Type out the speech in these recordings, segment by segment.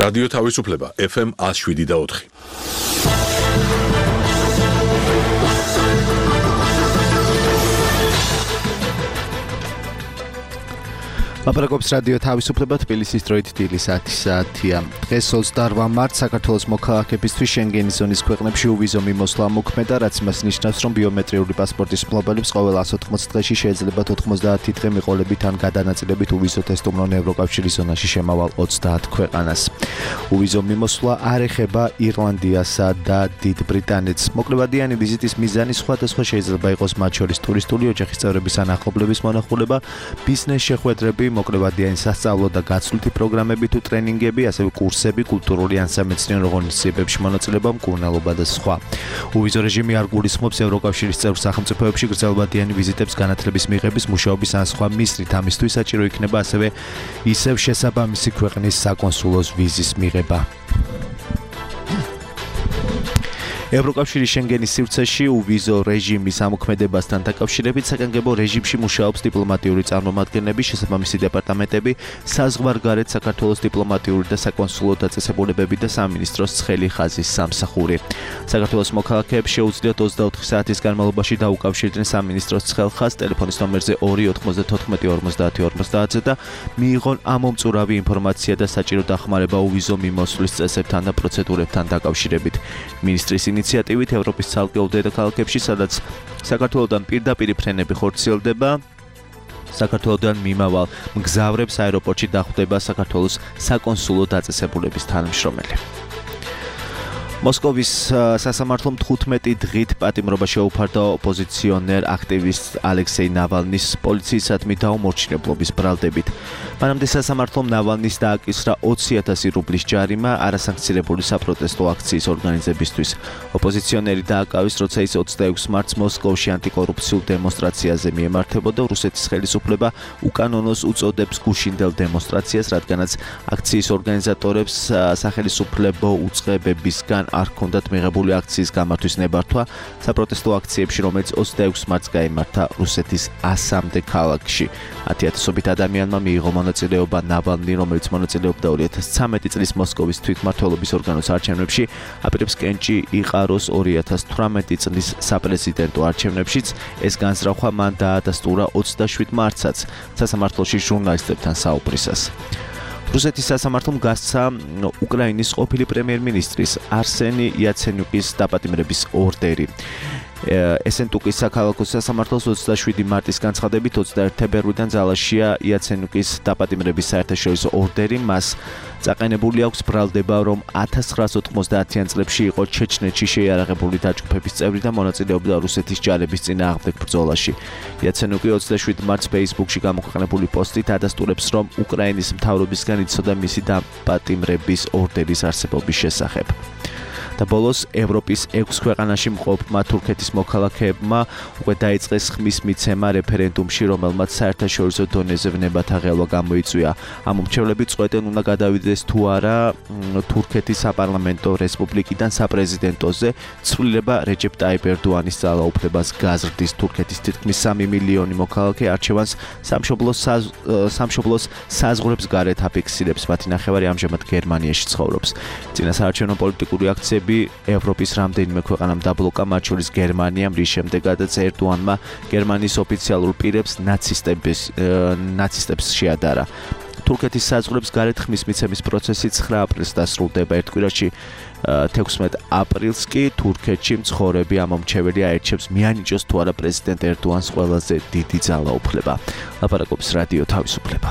რადიო თავისუფლება FM 107.4. ლაპარაკობს რადიო თავისუფლება თბილისის დროით დილის 10-ია. დღეს 28 მარტს საქართველოს მოქალაქეებისთვის შენგენის ზონის ქვეყნებში უვიზო მიმოსვლა მოქმედა, რაც იმას ნიშნავს, რომ ბიომეტრიული პასპორტის მფლობელებს ყოველ 180 დღეში შეეძლებათ 90 დღე მიყოლებით ან გადანაწილებით უვიზო თესტუმრონ ევროკავშირის ზონაში შემავალ 30 ქვეყანას. უვიზო მიმოსვლა არ ეხება ირლანდიასა და დიდ ბრიტანეთს. მოკლებადიანი ვიზიტის მიზანი სხვადასხვა შეიძლება იყოს, მათ შორის ტურისტული ოჯახის წევრების ან ახლობლების მონახულება, ბიზნეს შეხვედრები, მოკლებადიანი სასწავლო და გაცვლითი პროგრამები თუ ტრენინგები, ასევე კურსები, კულტურული ან სამეცნიერო ღონისძიებებში მონაწილეობა, მკურნალობა და სხვა. უვიზო რეჟიმი არ გულისხმობს ევროკავშირის წევრ სახელმწიფოებში გრძელვადიანი ვიზიტებს, განათლების მიღების, მუშაობის ან სხვა მისვლით. ამისთვის საჭირო იქნება ასევე ისევ შესაბამისი ქვეყნის საკონსულოს ვიზის მიღება. ევროკავშირის შენგენის სივრცეში უვიზო რეჟიმის ამოქმედებასთან დაკავშირებით საგანგებო რეჟიმში მუშაობს დიპლომატიური წარმომადგენლები, შესაბამისი დეპარტამენტები, საზღვარგარეთ საქართველოს დიპლომატიური და საკონსულო დაწესებულებები და სამინისტროს ცხელი ხაზის სამსახური. საქართველოს მოქალაქეებს შეუძლიათ 24 საათის განმავლობაში დაუკავშირდნენ სამინისტროს ცხელ ხაზს ტელეფონის ნომერზე 2945050 და მიიღონ ამომწურავი ინფორმაცია და საჭირო დახმარება უვიზო მიმოსვლის წესებთან და პროცედურებთან დაკავშირებით. მინისტრის ინიციატივით ევროპის ცალკეულ დედაქალაქებში, სადაც საქართველოდან პირდაპირ ფრენები ხორციელდება, საქართველოდან მიმავალ მგზავრებს აეროპორტში დახვდება საქართველოს საკონსულო დაწესებულების თანამშრომელი. მოსკოვის სასამართლომ 15 დღით პატიმრობა შეუფარდა ოპოზიციონერ აქტივისტ ალექსეი ნავალნის პოლიციისადმი დაუმორჩილებლობის ბრალდებით. მანამდე სასამართლომ ნავალნის დააკისრა 20,000 რუბლის ჯარიმა არასანქცირებული საპროტესტო აქციის ორგანიზებისთვის. ოპოზიციონერი დააკავეს, როცა ის 26 მარტს მოსკოვში ანტიკორუფციულ დემონსტრაციაზე მიემართებოდა. რუსეთის ხელისუფლება უკანონოს უწოდებს გუშინდელ დემონსტრაციას, რადგანაც აქციის ორგანიზატორებს სახელისუფლებო უწყებებისგან არ ჰქონდათ მიღებული აქციის გამართვის ნებართვა საპროტესტო აქციებში, რომელიც 26 მარტს გაიმართა რუსეთის 100-მდე ქალაქში. 10,000-ობით ადამიანმა მიიღო მონაწილეობა ნავალნი, რომელიც მონაწილეობდა 2013 წლის მოსკოვის თვითმმართველობის ორგანოს არჩევნებში, აპირებს კენჭი იყაროს 2018 წლის საპრეზიდენტო არჩევნებშიც. ეს განზრახვა მან დაადასტურა 27 მარტსაც სასამართლოში ჟურნალისტებთან საუბრისას. რუსეთის სასამართლომ გასცა უკრაინის ყოფილი პრემიერ-მინისტრის არსენი იაცენიუკის დაპატიმრების ორდერი. ესენტუკის საქალაქო სასამართლოს 27 მარტის განცხადებით 21 თებერვლიდან ძალაშია იაცენიუკის დაპატიმრების საერთაშორისო ორდერი. მას წაყენებული აქვს ბრალდება, რომ 1990-იან წლებში იყო ჩეჩნეთში შეიარაღებული დაჯგუფების წევრი და მონაწილეობდა რუსეთის ჯარების წინააღმდეგ ბრძოლაში. იაცენიუკი 27 მარტს Facebook-ში გამოქვეყნებული პოსტით ადასტურებს, რომ უკრაინის მთავრობისგან იცოდა მისი დაპატიმრების ორდერის არსებობის შესახებ. და ბოლოს ევროპის 6 ქვეყანაში მყოფმა თურქეთის მოქალაქეებმა უკვე დაიწყეს ხმის მიცემა რეფერენდუმში, რომელმაც საერთაშორისო დონეზე ვნებათა ღელვა გამოიწვია. ამ მრჩევლები წყვეტენ, უნდა გადავიდეს თუ არა თურქეთის საპარლამენტო რესპუბლიკიდან საპრეზიდენტოზე. ცვლილება რეჯეპ ტაიპ ერდოანის ძალაუფლებას გაზრდის. თურქეთის თითქმის 3 მილიონი მოქალაქე არჩევანს სამშობლოს საზღვრებს გარეთ აფიქსირებს. მათი ნახევარი ამჟამად გერმანიაში ცხოვრობს. წინასაარჩევნო პოლიტიკური აქციები ევროპის რამდენიმე ქვეყანამ დაბლოკა, მათ შორის გერმანიამ, რის შემდეგაც ერდოანმა გერმანიის ოფიციალურ პირებს ნაცისტებს შეადარა. თურქეთის საზღვრებს გარეთ ხმის მიცემის პროცესი 9 აპრილს დასრულდება. ერთ კვირაში 16 აპრილს კი თურქეთში მცხოვრები ამომრჩეველი აერჩევს მიანიჭოს თუ არა პრეზიდენტ ერდოანს ყველაზე დიდი ძალაუფლება. ლაპარაკობს რადიო თავისუფლება.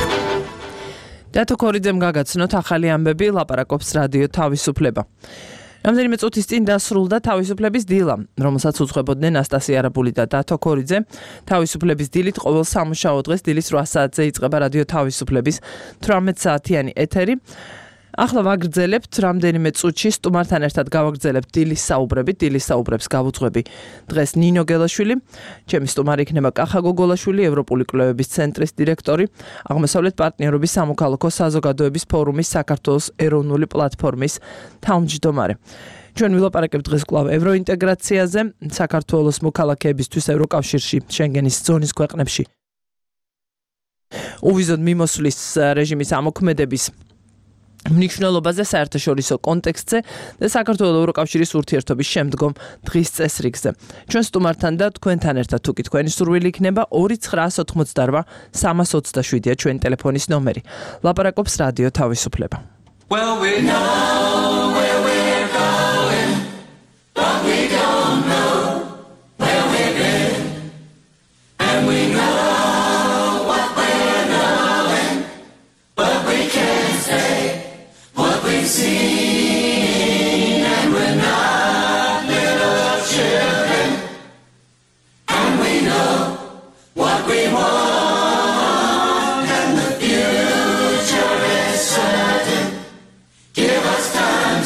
დათო ქორიძემ გაგაცნოთ ახალი ამბები, ლაპარაკობს რადიო თავისუფლება. რამდენიმე წუთის წინ დასრულდა თავისუფლების დილა, რომელსაც უძღვებოდნენ ნასტასია არაბული და დათო ქორიძე. თავისუფლების დილით ყოველ სამუშაო დღეს დილის 8 საათზე იწყება რადიო თავისუფლების 18 საათიანი ეთერი. ახლა ვაგრძელებთ რამდენიმე წუთში სტუმართან ერთად გავაგრძელებთ დილის საუბრებით. დილის საუბრებს გავუძღვები დღეს ნინო გელაშვილი, ჩემი სტუმარი იქნება კახა გოგოლაშვილი, ევროპული კვლევების ცენტრის დირექტორი, აღმოსავლეთ პარტნიორობის სამოქალაქო საზოგადოების ფორუმის საქართველოს ეროვნული პლატფორმის თავმჯდომარე. ჩვენ ვილაპარაკებთ დღეს კვლავ ევროინტეგრაციაზე, საქართველოს მოქალაქეებისთვის ევროკავშირში, შენგენის ზონის ქვეყნებში უვიზოდ მიმოსვლის რეჟიმის ამოქმედების მნიშვნელობაზე, საერთაშორისო კონტექსტზე და საქართველოს ევროკავშირის ურთიერთობის შემდგომ დღის წესრიგზე. ჩვენ სტუმართან და თქვენთან ერთად თუ კი თქვენი სურვილი იქნება 2988 327-ია ჩვენი ტელეფონის ნომერი. ლაპარაკობს რადიო თავისუფლება. Well, we know where we're going, but we don't know where we've been, and we know what we're knowing, but we can't say what we've seen, and we're not little children, and we know what we want, and the future is certain. Give us time.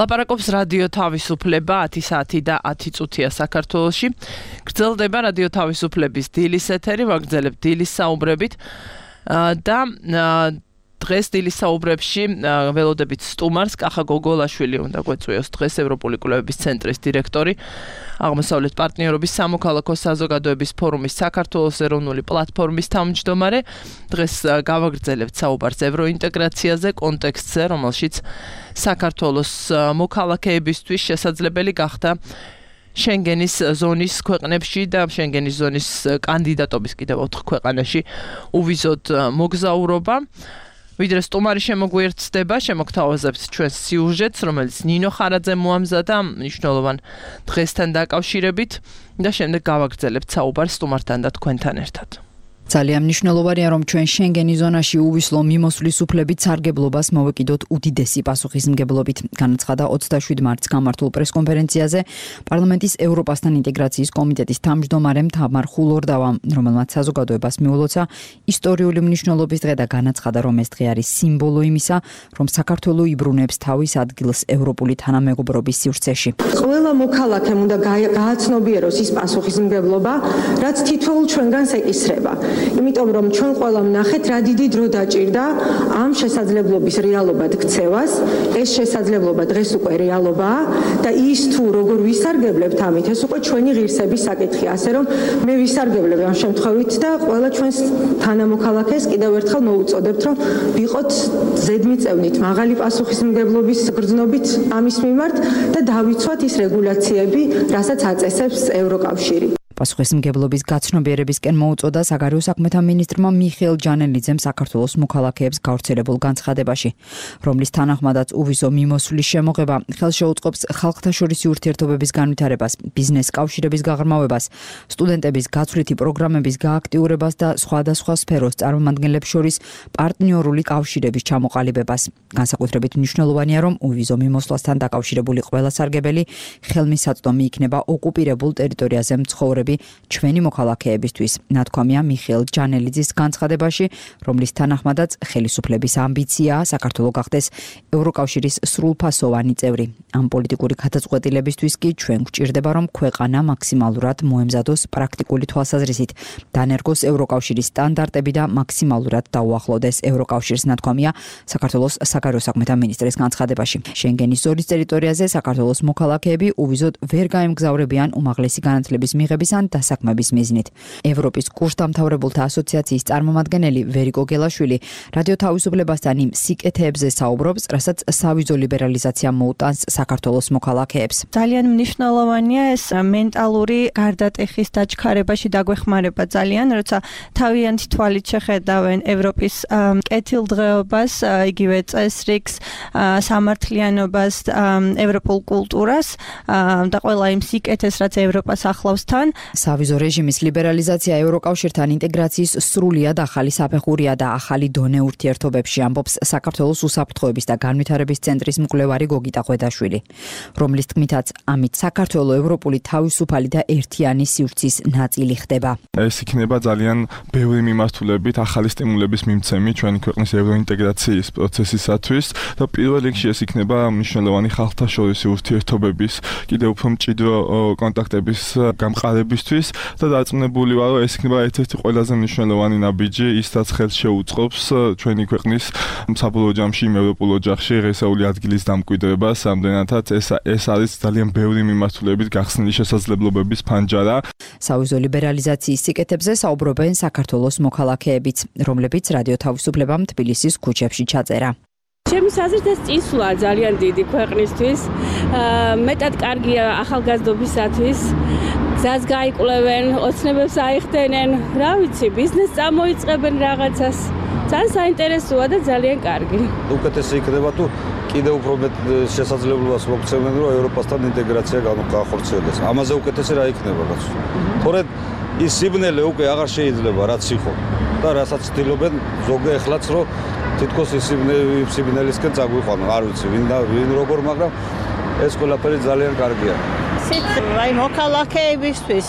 ლაპარაკობს რადიო თავისუფლება 10 საათი და 10 წუთია საქართველოში. გრძელდება რადიო თავისუფლების დილის ეთერი, ვაგრძელებთ დილის საუბრებით და დღეს დილის საუბრებში ველოდებით სტუმარს კახა გოგოლაშვილი უნდა გვეწვიოს დღეს ევროპული კვლევების ცენტრის დირექტორი, აღმოსავლეთ პარტნიორობის სამოქალაქო საზოგადოების ფორუმის საქართველოს ეროვნული პლატფორმის თავმჯდომარე. დღეს გავაგრძელებთ საუბარს ევროინტეგრაციაზე, კონტექსტზე, რომელშიც საქართველოს მოქალაქეებისთვის შესაძლებელი გახდა შენგენის ზონის ქვეყნებში და შენგენის ზონის კანდიდატობის კიდევ 4 ქვეყანაში უვიზოდ მოგზაურობა. ვიდრე სტუმარი შემოგვიერთდება, შემოგთავაზებთ ჩვენს სიუჟეტს, რომელიც ნინო ხარაძე მოამზადა მნიშვნელოვან დღესთან დაკავშირებით და შემდეგ გავაგრძელებთ საუბარს სტუმართან და თქვენთან ერთად. ძალიან მნიშვნელოვანია, რომ ჩვენ შენგენის ზონაში უვისლო მიმოსვლის უფლებით სარგებლობას მოვეკიდოთ უდიდესი პასუხისმგებლობით. განაცხადა 27 მარტს გამართულ პრესკონფერენციაზე პარლამენტის ევროპასთან ინტეგრაციის კომიტეტის თავმჯდომარემ თამარ ხულორდავამ, რომელმაც საზოგადოებას მიულოცა ისტორიული მნიშვნელობის დღე და განაცხადა, რომ ეს დღე არის სიმბოლო იმისა, რომ საქართველო იბრუნებს თავის ადგილს ევროპული თანამეგობრობის სივრცეში. ყველა მოქალაქემ უნდა გააცნობიეროს ის პასუხისმგებლობა, რაც თითოეულ ჩვენგანს ეკისრება. იმიტომ რომ ჩვენ ყველა ვნახეთ რა დიდი დრო დაჭირდა ამ შესაძლებლობის რეალობად ქცევას. ეს შესაძლებლობა დღეს უკვე რეალობაა და ის თუ როგორ ვისარგებლებთ ამით, ეს უკვე ჩვენი ღირსების საკითხია. ასე რომ მე ვისარგებლებ ამ შემთხვევით და ყველა ჩვენს თანამოქალაქეს კიდევ ერთხელ მოვუწოდებთ, რომ ვიყოთ ზედმიწევნით მაღალი პასუხისმგებლობის გრძნობით ამის მიმართ და დავიცვათ ის რეგულაციები, რასაც აწესებს ევროკავშირი. პასუხისმგებლობის გაცნობიერებისკენ მოუწოდა საგარეო საქმეთა მინისტრმა მიხეილ ჯანელიძემ საქართველოს მოქალაქეებს გავრცელებულ განცხადებაში, რომლის თანახმადაც უვისო მიმოსვლის შემოღება ხელშეუწყობს ხალხთაშორისი ურთიერთობების განვითარებას, ბიზნეს კავშირების გაღრმავებას, სტუდენტების გაცვლითი პროგრამების გააქტიურებას და სხვადასხვა სფეროს წარმომადგენლებს შორის პარტნიორული კავშირების ჩამოყალიბებას. განსაკუთრებით მნიშვნელოვანია, რომ უვიზო მიმოსვლასთან დაკავშირებული ყველა სარგებელი ხელმისაწვდომი იქნება ოკუპირებულ ტერიტორიაზე მცხოვრები ჩვენი მოქალაქეებისთვის. ნათქვამია მიხეილ ჯანელიძის განცხადებაში, რომლის თანახმადაც ხელისუფლების ამბიციაა საქართველო გახდეს ევროკავშირის სრულფასოვანი წევრი. ამ პოლიტიკური გადაწყვეტილებისთვის კი ჩვენ გვჭირდება, რომ ქვეყანა მაქსიმალურად მოემზადოს პრაქტიკული თვალსაზრისით, დანერგოს ევროკავშირის სტანდარტები და მაქსიმალურად დაუახლოვდეს ევროკავშირს, ნათქვამია საქართველოს საგარეო საქმეთა მინისტრის განცხადებაში. შენგენის ზონის ტერიტორიაზე საქართველოს მოქალაქეები უვიზოდ ვერ გაემგზავრებიან უმაღლესი განათლების მიღების ან დასაქმების მიზნით. ევროპის კურსდამთავრებულთა ასოციაციის წარმომადგენელი ვერიკო გელაშვილი რადიო თავისუფლებასთან იმ სიკეთეებზე საუბრობს, რასაც სავიზო ლიბერალიზაცია მოუტანს საქართველოს მოქალაქეებს. ძალიან მნიშვნელოვანია ეს მენტალური გარდატეხის დაჩქარებაში დაგვეხმარება ძალიან, როცა თავიანთი თვალით შეხედავენ ევროპის კეთილდღეობას, იგივე წესრიგს, სამართლიანობას, ევროპულ კულტურას და ყველა იმ სიკეთეს, რაც ევროპას ახლავს თან. სავიზო რეჟიმის ლიბერალიზაცია ევროკავშირთან ინტეგრაციის სრულიად ახალი საფეხურია და ახალი დონე ურთიერთობებში, ამბობს საქართველოს უსაფრთხოების და განვითარების ცენტრის მკვლევარი გოგიტა ღვედაშვილი, რომლის თქმითაც ამით საქართველო ევროპული თავისუფალი და ერთიანი სივრცის ნაწილი ხდება. ეს იქნება ძალიან ბევრი მიმართულებით ახალი სტიმულების მიმცემი ჩვენი ქვეყნის ევროინტეგრაციის პროცესისათვის და პირველ რიგში ეს იქნება მნიშვნელოვანი ხალხთაშორისი ურთიერთობების კიდევ უფრო მჭიდრო კონტაქტების გამყარებისთვის და დარწმუნებული ვარ, რომ ეს იქნება ერთ-ერთი ყველაზე მნიშვნელოვანი ნაბიჯი, ისაც ხელს შეუწყობს ჩვენი ქვეყნის საბოლოო ჯამში ევროპულ ოჯახში ღირსეული ადგილის დამკვიდრებას, რამდენადაც ეს არის ძალიან ბევრი მიმართულებით გახსნილი შესაძლებლობების ფანჯარა. სავიზო ლიბერალიზაციის სიკეთებზე საუბრობენ საქართველოს მოქალაქეებიც, რომლებიც რადიო თავისუფლებამ თბილისის ქუჩებში ჩაწერა. ჩემს აზრით ეს წინსვლა ძალიან დიდი ქვეყნისთვის, მეტად კარგია ახალგაზრდობისათვის, გზას გაიკვლევენ, ოცნებებს აიხდენენ, რა ვიცი, ბიზნესს წამოიწყებენ რაღაცას. ძალიან საინტერესოა და ძალიან კარგი. უკეთესი იქნება თუ კიდევ უფრო მეტ შესაძლებლობას მოგცემენ, რომ ევროპასთან ინტეგრაცია განხორციელდეს. ამაზე უკეთესი რა იქნება რაც. თორედ ის სიბნელე უკვე აღარ შეიძლება რაც იყო და რასაც ცდილობენ ზოგი ახლაც რომ თითქოს ის სიბნელისკენ წაგვიყვანო, არ ვიცი ვინ როგორ, მაგრამ ეს ყველაფერი ძალიან კარგია. აი მოქალაქეებისთვის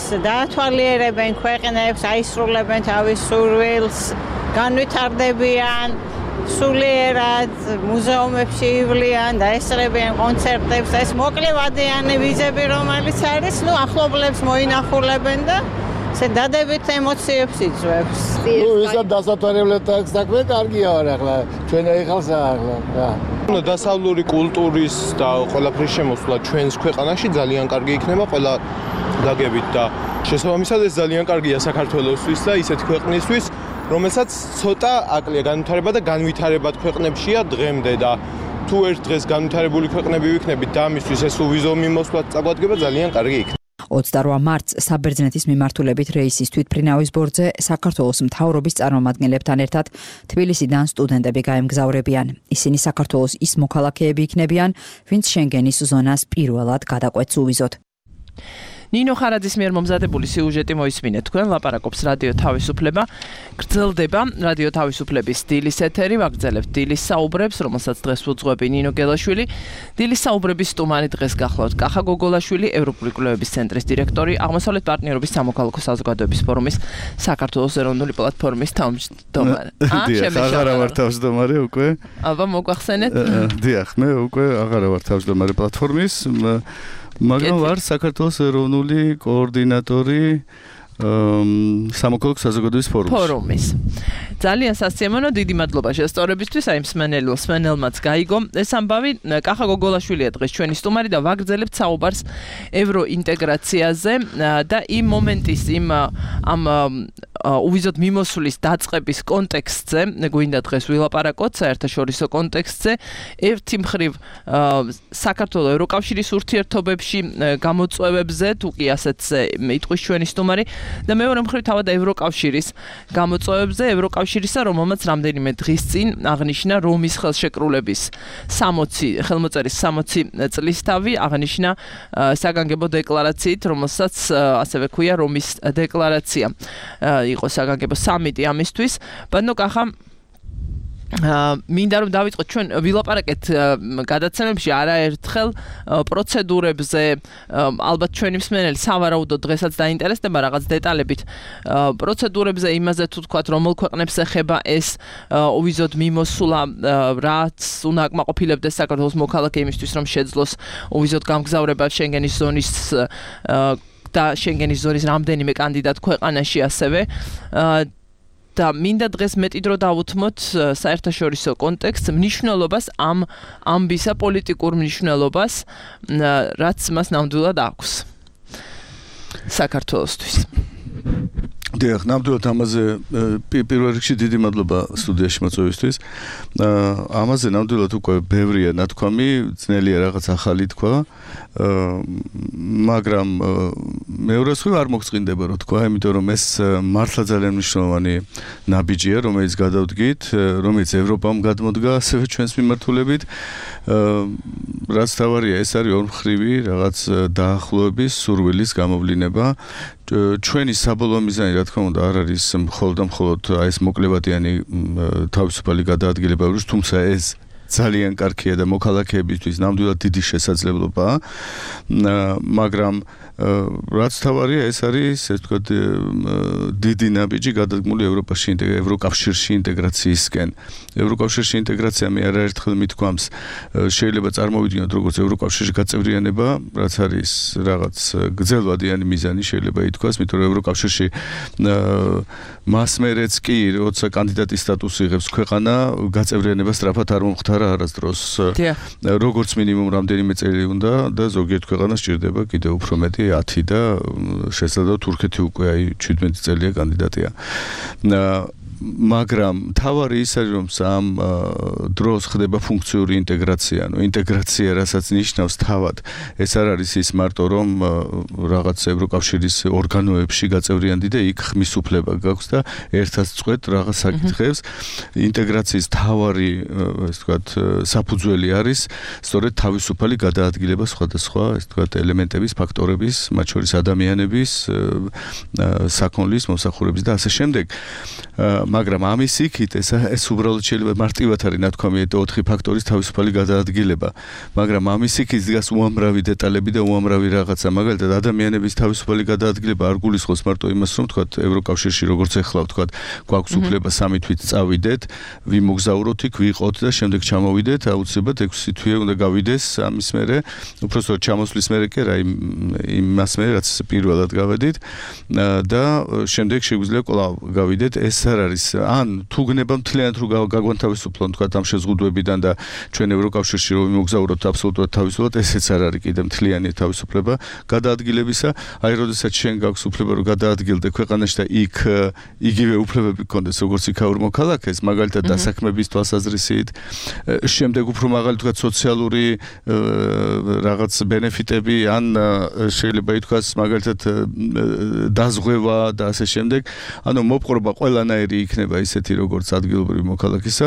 დაათვალიერებენ ქვეყნებს, აისრულებენ თავის სურვილს, განვითარდებიან სულიერად მუზეუმებში ივლიან და ესწრებიან კონცერტებს და ეს მოკლევადიანი ვიზები რომელიც არის, ახლობლებს მოინახულებენ და ესე დადებით ემოციებს იწვევს. ვისაც დასათვალებლად საქმე კარგია ახლა, ჩვენ ახალს ახლა. დასავლური კულტურის და ყველაფრის შემოსვლა ჩვენს ქვეყანაში ძალიან კარგი იქნება ყველა გაგებით და შესაბამისად ეს ძალიან კარგია საქართველოსთვის და ისეთი ქვეყნისთვის, რომელსაც ცოტა აკლია განვითარება და განვითარებად ქვეყნებშია დღემდე და თუ ერთ დღეს განვითარებული ქვეყნები ვიქნებით და ამისთვის ეს ვიზო მიმოსვლაც წაგვადგება ძალიან კარგი იქნება. 28 მარტს საბერძნეთის მიმართულებით რეისის თვითმფრინავის ბორცზე საქართველოს მთავრობის წარმომადგენლებთან ერთად თბილისიდან სტუდენტები გაემგზავრებიან. ისინი საქართველოს ის მოქალაქეები იქნებიან, ვინც შენგენის ზონას პირველად გადაკვეთს უვიზოდ. ნინო ხარაძის მიერ მომზადებული სიუჟეტი მოისმინეთ თქვენ, ლაპარაკობს რადიო თავისუფლება. გრძელდება რადიო თავისუფლების დილის ეთერი, ვაგრძელებთ დილის საუბრებს, რომელსაც დღეს უძღვები ნინო გელაშვილი. დილის საუბრების სტუმარი დღეს გახლავთ კახა გოგოლაშვილი, ევროპული კვლევების ცენტრის დირექტორი, აღმოსავლეთ პარტნიორობის სამოქალაქო საზოგადოების ფორუმის საქართველოს ეროვნული პლატფორმის თავმჯდომარე. აღარ ვარ თავმჯდომარე უკვე. აბა მოგვახსენეთ? დიახ, მე უკვე აღარ ვარ თავმჯდომარე პლატფორმის. მაგრამ ვარ საქართველოს ეროვნული კოორდინატორი სამოქალაქო საზოგადოების ფორუმის. ძალიან სასიამოვნო, დიდი მადლობა შესწორებისთვის, აი მსმენელმაც გაიგო. ეს ამბავი კახა გოგოლაშვილია დღეს ჩვენი სტუმარი და ვაგრძელებთ საუბარს ევროინტეგრაციაზე და იმ მომენტის ამ უვიზოდ მიმოსვლის დაწყების კონტექსტზე, გვინდა დღეს ვილაპარაკოთ საერთაშორისო კონტექსტზე. ერთი მხრივ საქართველოს ევროკავშირის ურთიერთობებში გამოწვევებზე, თუ კი ასეთ იტყვის ჩვენი სტუმარი და მეორე მხრივ თავად ევროკავშირის გამოწვევებზე, ევროკავშირისა, რომელმაც რამდენიმე დღის წინ აღნიშნა რომის ხელშეკრულების 60 ხელმოწერის 60 წლისთავი აღნიშნა საგანგებო დეკლარაციით, რომელსაც ასევე ქვია რომის დეკლარაცია. იყო საგანგებო სამიტი ამისთვის. ბატონო კახა, მინდა რომ დავიწყოთ ჩვენ ვილაპარაკეთ გადაცემებში არაერთხელ პროცედურებზე, ალბათ ჩვენი მსმენელი სავარაუდოდ დღესაც დაინტერესდება რაღაც დეტალებით პროცედურებზე, იმაზე თუ თქვათ რომელ ქვეყნებს ეხება ეს უვიზოდ მიმოსვლა, რაც უნდა აკმაყოფილებდეს საქართველოს მოქალაქე იმისთვის რომ შეძლოს უვიზოდ გამგზავრება შენგენის ზონის და შენგენის ზონის რამდენიმე კანდიდატ ქვეყანაში ასევე და მინდა დღეს მეტი დრო დავუთმოთ საერთაშორისო კონტექსტს, მნიშვნელობას ამ ამბისა პოლიტიკურ მნიშვნელობას, რაც მას ნამდვილად აქვს საქართველოსთვის. დიახ, ნამდვილად ამაზე პირველ რიგში დიდი მადლობა სტუდიაში მოწვევისთვის. ამაზე ნამდვილად უკვე ბევრია ნათქვამი, ძნელია რაღაც ახალი თქვა, მაგრამ მეორეს ხრივ არ მოგწყინდება რომ თქვა, იმიტომ რომ ეს მართლა ძალიან მნიშვნელოვანი ნაბიჯია, რომელიც გადავდგით, რომელიც ევროპამ გადმოდგა ასევე ჩვენს მიმართულებით. რაც თავარია, ეს არის ორმხრივი რაღაც დაახლოების სურვილის გამოვლინება. ჩვენი საბოლოო მიზანი, რა თქმა უნდა, არ არის მხოლოდ ეს მოკლევადიანი თავისუფალი გადაადგილება, თუმცა ეს ძალიან კარგია და მოქალაქეებისთვის ნამდვილად დიდი შესაძლებლობაა, მაგრამ რაც თავარია, ეს არის, ესე ვთქვათ, დიდი ნაბიჯი გადადგმული ევროკავშირში ინტეგრაციისკენ. ევროკავშირში ინტეგრაცია მე არაერთხელ მithქვამს, შეიძლება წარმოვიდგინოთ როგორც ევროკავშირში გაწევრიანება, რაც არის რაღაც გრძელვადიანი მიზანი, შეიძლება ითქვას, იმიტომ რომ ევროკავშირში მას მერეც კი, როცა კანდიდატის სტატუსი იღებს ქვეყანა, გაწევრიანება სწრაფად არ მომხდარა არასდროს. როგორც მინიმუმ რამდენიმე წელი უნდა და ზოგიერთ ქვეყანას სჭირდება კიდევ უფრო მეტი 10 და შესაძლოა თურქეთი უკვე 17 წელია კანდიდატია. მაგრამ თავარი ის არის რომ ამ დროს ხდება ფუნქციური ინტეგრაცია, ინტეგრაცია რასაც ნიშნავს თავად, ეს არ არის ის მარტო რომ რაღაც ევროკავშირის ორგანოებში გაწევრიანდი და იქ ხმის უფლება გაქვს და ერთად წყვეთ რაღაც საკითხებს. ინტეგრაციის თავარი, ასე ვთქვათ, საფუძველი არის სწორედ თავისუფალი გადაადგილება სხვადასხვა, ასე ვთქვათ, ელემენტების, ფაქტორების, მათ შორის ადამიანების, საქონლის, მომსახურების და ასე შემდეგ. მაგრამ ამის იქით ეს უბრალოდ შეიძლება მარტივად არის ნათქვამი 4 ფაქტორის თავისუფალი გადაადგილება, მაგრამ ამის იქით დგას უამრავი დეტალები და უამრავი რაღაცა. მაგალითად, ადამიანების თავისუფალი გადაადგილება არ გულისხმობს მარტო იმას, რომ თქვათ ევროკავშირში როგორც ეხლა ვთქვათ, გვაქვს უფლება 3 თვით წავიდეთ, ვიმოგზაუროთ იქ, ვიყოთ და შემდეგ ჩამოვიდეთ, აუცილებლად 6 თვე უნდა გავიდეს ამის მერე, უпростоოდ ჩამოსვლის მერე კი რა იმას მერე რაც პირველად გავედით და შემდეგ შეგვიძლია კვლავ გავიდეთ. ეს არ არის ან თუ გნება მთლიანად რომ გაგვანთავისუფლონ თქვათ ამ შეზღუდვებიდან და ჩვენ ევროკავშირში რომ ვიმოგზაუროთ აბსოლუტურად თავისუფლად, ესეც არ არის კიდე მთლიანი თავისუფლება გადაადგილებისა. აი, როდესაც შენ გაქვს უფლება რომ გადაადგილდე ქვეყანაში და იქ იგივე უფლებები გქონდეს როგორც იქაურ მოქალაქეს, მაგალითად დასაქმების თვალსაზრისით, შემდეგ უფრო მაღალი თქვათ სოციალური რაღაც ბენეფიტები ან შეიძლება ითქვას მაგალითად დაზღვევა და ასე შემდეგ. ანუ მოპყრობა ყველანაირი იქნება ისეთი როგორც ადგილობრივი მოქალაქისა.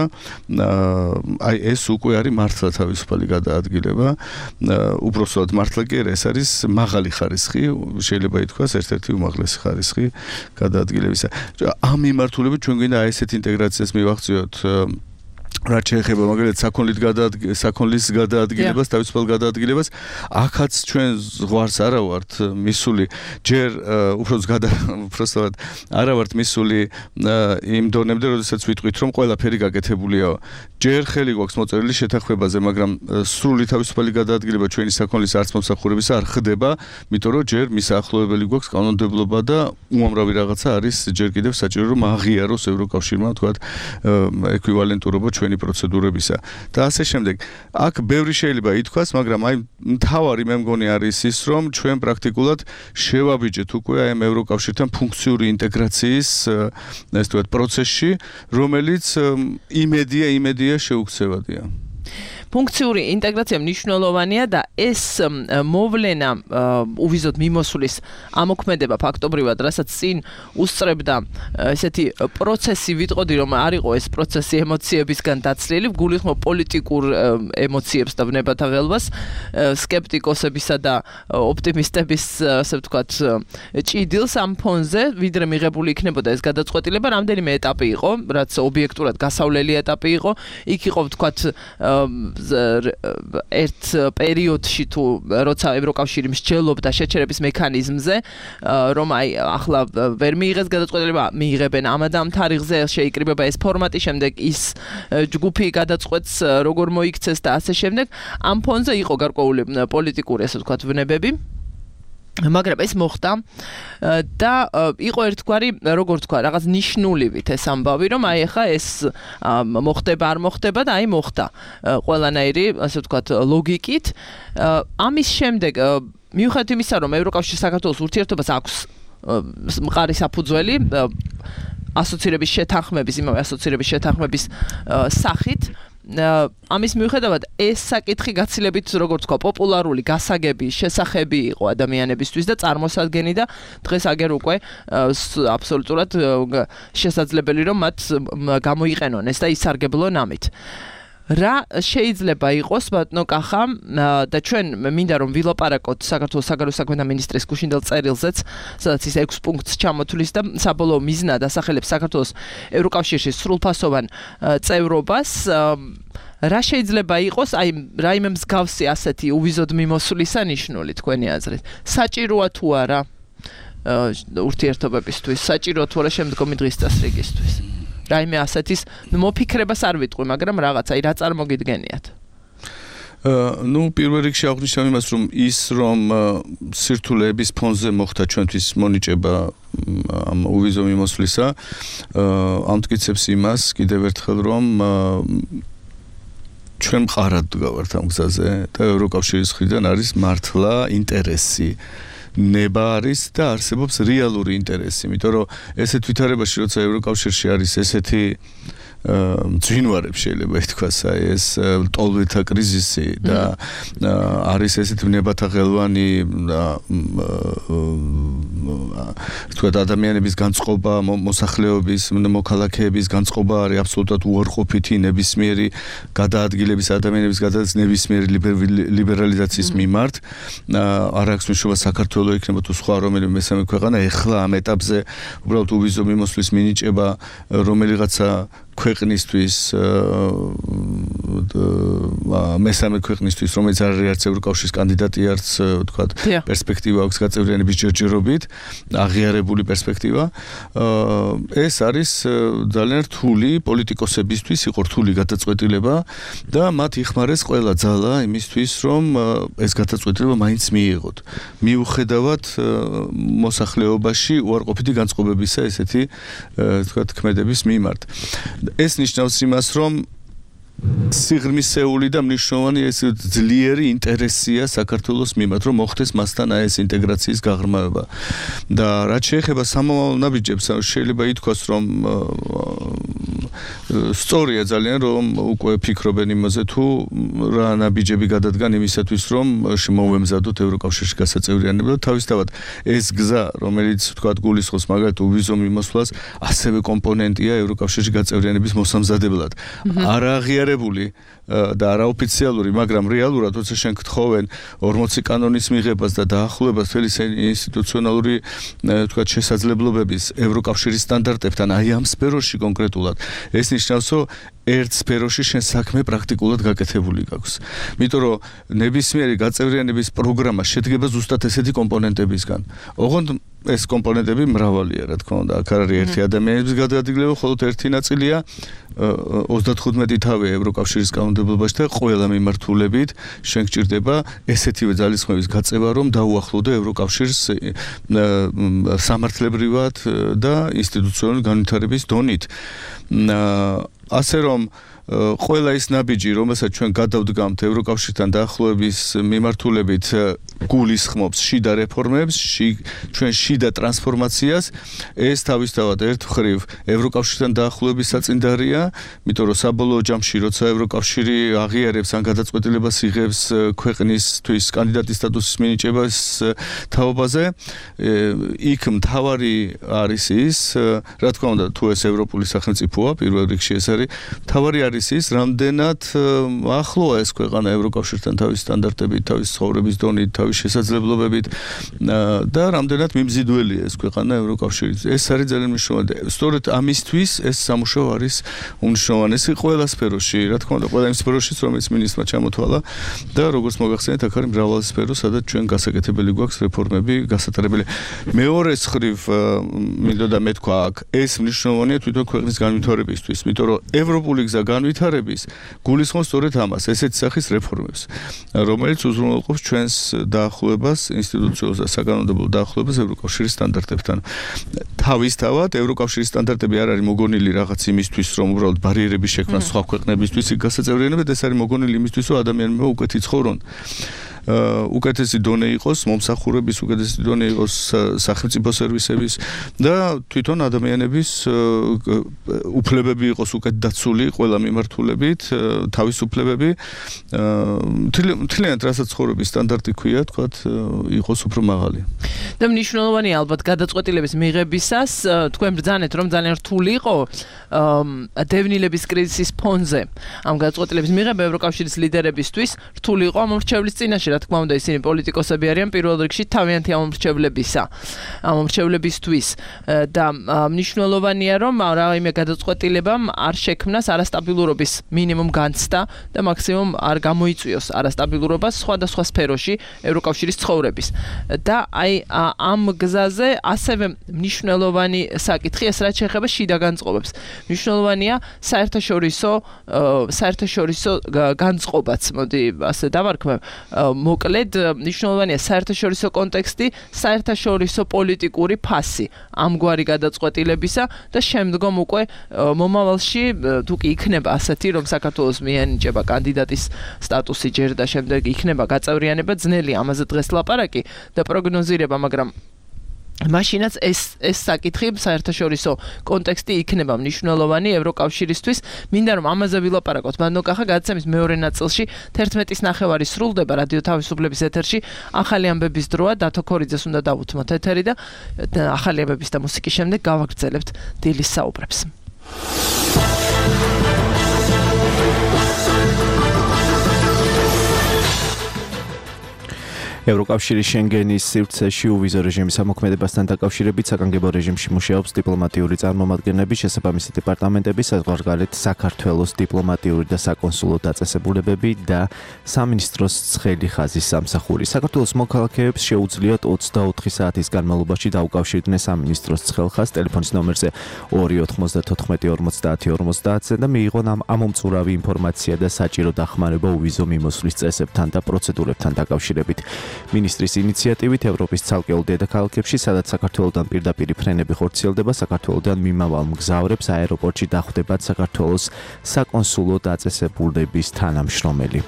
აი ეს უკვე არის მართლა თავისუფალი გადაადგილება. უпростоოდ მართლა კი არა, ეს არის მაღალი ხარისხი, შეიძლება ითქვას ერთ-ერთი უმაღლესი ხარისხი გადაადგილებისა. ამ მიმართულებით ჩვენ გვინდა აი ესეთ ინტეგრაციას მივახციოთ რაც შეეხება მაგალითად საქონლის გადაადგილებას, თავისუფალ გადაადგილებას, აქაც ჩვენ ზღვარს არა ვართ მისული, ჯერ უბრალოდ არა ვართ მისული იმ დონემდე, როდესაც ვიტყვით, რომ ყველაფერი გაკეთებულია. ჯერ ხელი გვაქვს მოწერილი შეთანხმებაზე, მაგრამ სრული თავისუფალი გადაადგილება ჩვენი საქონლის არც მომსახურებისა არ ხდება, იმიტომ რომ ჯერ მისაახლოვებელი გვაქვს კანონმდებლობა და უამრავი რაღაცა არის ჯერ კიდევ საჭირო რომ აღიაროს ევროკავშირმა, თქვათ, ეკვივალენტურობა ჩვენი პროცედურებისა და ასე შემდეგ. აქ ბევრი შეიძლება ითქვას, მაგრამ აი მთავარი მე მგონი არის ის, რომ ჩვენ პრაქტიკულად შევაბიჯეთ უკვე აი ევროკავშირთან ფუნქციური ინტეგრაციის ეს თქვათ პროცესში, რომელიც იმედია შეუქცევადია. ფუნქციური ინტეგრაცია მნიშვნელოვანია და ეს მოვლენა უვიზოდ მიმოსვლის ამოქმედება ფაქტობრივად, რასაც წინ უსწრებდა ესეთი პროცესი ვიტყოდი, რომ არ იყო ეს პროცესი ემოციებისგან დაცლილი, გულისხმობ პოლიტიკურ ემოციებს და ბნებათა ველვას, სკეპტიკოსებისა და ოპტიმისტების, ასე ვთქვათ, ჭიდილს ამ ფონზე, ვიდრე მიღებული იქნებოდა ეს გადაწყვეტილება, რამდენიმე ეტაპი იყო, რაც ობიექტურად გასავლელი ეტაპი იყო, იქ იყო ვთქვათ ერთ პერიოდში თუ როცა ევროკავშირი მსჯელობდა შეჩერების მექანიზმზე, რომ აი ახლა ვერ მიიღეს გადაწყვეტილება, მიიღებენ ამ და ამ თარიღზე, შეიკრიბება ეს ფორმატი, შემდეგ ის ჯგუფი გადაწყვეტს როგორ მოიქცეს და ასე შემდეგ. ამ ფონზე იყო გარკვეული პოლიტიკური, ასე ვთქვათ, ვნებები. მაგრამ ეს მოხდა და იყო ერთგვარი, როგორ თქვა, რაღაც ნიშნულივით ეს ამბავი, რომ აი ახლა ეს მოხდება, არ მოხდება და აი მოხდა. ყველანაირი, ასე ვთქვათ, ლოგიკით. ამის შემდეგ მიუხედავად იმისა, რომ ევროკავშირის საქართველოს ურთიერთობას აქვს მყარი საფუძველი ასოცირების შეთანხმების სახით, ამის მიუხედავად ეს საკითხი გაცილებით, როგორც თქვა, პოპულარული გასაგები შესახები იყო ადამიანებისთვის და წარმოსადგენი და დღეს აგერ უკვე აბსოლუტურად შესაძლებელი რომ მათ გამოიყენონ ეს და ისარგებლონ ამით. რა შეიძლება იყოს ბატონო კახა და ჩვენ მინდა რომ ვილაპარაკოთ საქართველოს საგარეო საქმეთა მინისტრის გუშინდელ წერილზეც, სადაც ის 6 პუნქტს ჩამოთვლის და საბოლოო მიზნად ასახელებს საქართველოს ევროკავშირში სრულფასოვან წევრობას. რა შეიძლება იყოს აი რაიმე მსგავსი ასეთი უვიზოდ მიმოსვლისა ნიშნული თქვენი აზრით? საჭიროა თუ არა ურთიერთობებისთვის, საჭიროა თუ არა შემდგომი დღის წესრიგისთვის? რაიმე ასეთის მოფიქრებას არ ვიტყვი, მაგრამ რაღაცა რა წარმოგიდგენიათ? ნუ პირველ რიგში აღნიშნავ იმას, რომ სირთულეების ფონზე მოხდა ჩვენთვის მონიჭება ამ უვიზო მიმოსვლისა, ამტკიცებს იმას კიდევ ერთხელ, რომ ჩვენ მყარად გავართ ამ გზაზე და ევროკავშირის მხრიდან არის მართლა ინტერესი. ნება არის და არსებობს რეალური ინტერესი, იმიტომ რომ ესეთ ვითარებაში, როცა ევროკავშირში არის ესეთი ძვინვარებს შეიძლება ითქვას ეს ტოლვითა კრიზისი და არის ესეთი ვნებათა ხელვანი თქვა ადამიანების განწყობა მოსახლეობის მოქალაქეების განწყობა არის აბსოლუტურად უარყოფითი ნებისმიერი გადაადგილების ადამიანების გადაადგილების ნებისმიერი ლიბერალიზაციის მიმართ არ აქვს მნიშვნელობა საქართველოს იქნება თუ სხვა რომელიმე მესამე ქვეყანა ეხლა ამ ეტაპზე უბრალოდ უვიზო მიმოსვლის მინიჭება რომელიღაცა ქვეყნისთვის მესამე ქვეყნისთვის რომელიც არ არის არც ევროკავშირის კანდიდატი არც ვთქვათ პერსპექტივა აქვს გაწევრიანების ჯერჯერობით აღიარებული პერსპექტივა ეს არის ძალიან რთული პოლიტიკოსებისთვის იყო რთული გადაწყვეტილება და მათ იხმარეს ყველა ძალა იმისთვის რომ ეს გადაწყვეტილება მაინც მიიღოთ მიუხედავად მოსახლეობაში უარყოფითი განწყობებისა ესეთი ვთქვათ ქმედების მიმართ ეს ნიშნავს იმას, რომ სიღრმისეული და მნიშვნელოვანი ეს ძლიერი ინტერესია საქართველოს მიმართ, რომ მოხდეს მასთან ეს ინტეგრაციის გაღრმავება. და რაც შეეხება სამომავლო ნაბიჯებს, შეიძლება ითქვას, რომ სწორია ძალიან, რომ უკვე ფიქრობენ იმაზე, თუ რა ნაბიჯები გადადგან იმისათვის, რომ მოვემზადოთ ევროკავშირში გასაწევრიანება და თავისთავად ეს გზა, რომელიც ვთქვათ გულისხმობს მაგალითად უვიზო მიმოსვლას, ასევე კომპონენტია ევროკავშირში გაწევრიანების მოსამზადებლად. არაღიარებული და არაოფიციალური, მაგრამ რეალურად როცა შენ გთხოვენ 40 კანონის მიღებას და დაახლოებას მთელი ინსტიტუციონალური თქვათ შესაძლებლობების ევროკავშირის სტანდარტებთან აი ამ სფეროში კონკრეტულად ეს ნიშნავს, რომ ერთ სფეროში შენ საქმე პრაქტიკულად გაკეთებული გაქვს. იმიტომ რომ ნებისმიერი გაწევრიანების პროგრამა შედგება ზუსტად ესეთი კომპონენტებისგან. ოღონდ ეს კომპონენტები მრავალია, რა თქმა უნდა, აქ არ არის ერთი ადამიანის გადაადგილება, ხოლო ერთი ნაწილია 35 თავი ევროკავშირის კანონმდებლობაში და ყველა მიმართულებით შენ გჭირდება ესეთივე ძალისხმევის გაწევა, რომ დაუახლოვდე ევროკავშირს სამართლებრივად და ინსტიტუციონალური განვითარების დონით. ასე რომ ყველა ის ნაბიჯი, რომელსაც ჩვენ გადავდგამთ ევროკავშირთან დაახლოების მიმართულებით, გულისხმობს შიდა რეფორმებს, ჩვენ შიდა ტრანსფორმაციას, ეს თავისთავად ერთ მხრივ ევროკავშირთან დაახლოების საწინდარია, იმიტომ რომ საბოლოო ჯამში, როცა ევროკავშირი აღიარებს ან გადაწყვეტილებას იღებს ქვეყნისთვის კანდიდატის სტატუსის მინიჭებას თაობაზე, იქ მთავარი არის ის, რა თქმა უნდა, თუ ეს ევროპული სახელმწიფოა, პირველ რიგში ეს არის, მთავარი არის ის, რამდენად ახლოა ეს ქვეყანა ევროკავშირთან თავის სტანდარტებით, თავის ცხოვრების დონით, თავის შესაძლებლობებით და რამდენად მიმზიდველია ეს ქვეყანა ევროკავშირით. ეს არის ძალიან მნიშვნელოვანი. სწორედ ამისთვის ეს სამუშაო არის უმნიშვნელოვანესი ყველა სფეროში, რა თქმა უნდა, ყველა იმ სფეროშიც, რომელიც მინისტრმა ჩამოთვალა და როგორც მოგახსენეთ, აქ არის მრავალი სფერო, სადაც ჩვენ გასაკეთებელი გვაქვს რეფორმები გასატარებელი. მეორე მხრივ მინდოდა მეთქვა აქ, ეს მნიშვნელოვანია თვითონ ქვეყნის განვითარებისთვის, იმიტომ რომ ევროპული გზა განვითარების გულისხმობს სწორედ ამას, ესეთი სახის რეფორმებს, რომელიც უზრუნველყოფს ჩვენს დაახლოებას ინსტიტუციურ და საკანონმდებლო დაახლოებას ევროკავშირის სტანდარტებთან. თავისთავად ევროკავშირის სტანდარტები არ არის მოგონილი რაღაც იმისთვის, რომ უბრალოდ ბარიერების შექმნა სხვა ქვეყნებისთვის გასაწევრიანებად, ეს არის მოგონილი იმისთვის, რომ ადამიანებმა უკეთ იცხოვრონ. უკეთესი დონე იყოს მომსახურების, უკეთესი დონე იყოს სახელმწიფო სერვისების და თვითონ ადამიანების უფლებები იყოს უკეთ დაცული ყველა მიმართულებით, თავისუფლებები, მთლიანად რასაც ცხოვრების სტანდარტი ქვია, თქვათ, იყოს უფრო მაღალი. და მნიშვნელოვანია ალბათ გადაწყვეტილების მიღებისას, თქვენ ბრძანეთ, რომ ძალიან რთული იყო დევნილების კრიზისის ფონზე ამ გადაწყვეტილების მიღება ევროკავშირის ლიდერებისთვის, რთული იყო ამ მრჩევლის წინაშე, რა თქმა უნდა, ისინი პოლიტიკოსები არიან პირველ რიგში თავიანთი ამომრჩევლებისთვის და მნიშვნელოვანია, რომ რაიმე გადაწყვეტილებამ არ შექმნას არასტაბილურობის მინიმუმ განცდა და მაქსიმუმ არ გამოიწვიოს არასტაბილურობას სხვადასხვა სფეროში ევროკავშირის ცხოვრების. და აი ამ გზაზე ასევე მნიშვნელოვანი საკითხი ეს რაც შეეხება შიდა განწყობებს. მნიშვნელოვანია საერთაშორისო განწყობაც, მოდი ასე დავარქმევ, მოკლედ მნიშვნელოვანია საერთაშორისო კონტექსტი, საერთაშორისო პოლიტიკური ფასი ამგვარი გადაწყვეტილებისა და შემდგომ უკვე მომავალში თუ კი იქნება ასეთი, რომ საქართველოს მიენიჭება კანდიდატის სტატუსი ჯერ და შემდეგ იქნება გაწევრიანება, ძნელი ამაზე დღეს ლაპარაკი და პროგნოზირება, მაგრამ მაშინაც ეს საკითხი საერთაშორისო კონტექსტი იქნება მნიშვნელოვანი ევროკავშირისთვის. მინდა რომ ამაზე ვილაპარაკოთ. მანდოკახა გადაცემის მეორე ნაწილში 11:30 სრულდება რადიო თავისუფლების ეთერში. ახალი ამბების დროა. დათო ქორიძეს უნდა დავუთმოთ ეთერი და ახალი ამბების და მუსიკის შემდეგ გავაგრძელებთ დილის საუბრებს. ევროკავშირის შენგენის სივრცეში უვიზო რეჟიმის ამოქმედებასთან დაკავშირებით საკანგებო რეჟიმში მუშაობს დიპლომატიური წარმომადგენლები, შესაბამისი დეპარტამენტები, საზღვარგარეთ საქართველოს დიპლომატიური და საკონსულო დაწესებულებები და სამინისტროს ცხელი ხაზის სამსახური. საქართველოს მოქალაქეებს შეუძლიათ 24 საათის განმავლობაში დაუკავშირდნენ სამინისტროს ცხელ ხაზს ტელეფონის ნომერზე 2995050-ზე და მიიღონ ამომწურავი ინფორმაცია და საჭირო დახმარება უვიზო მიმოსვლის წესებთან და პროცედურებთან დაკავშირებით. მინისტრის ინიციატივით ევროპის ცალკეულ დედაქალაქებში, სადაც საქართველოდან პირდაპირ ფრენები ხორციელდება, საქართველოდან მიმავალ მგზავრებს აეროპორტში დახვდებათ საქართველოს საკონსულო დაწესებულების თანამშრომელი.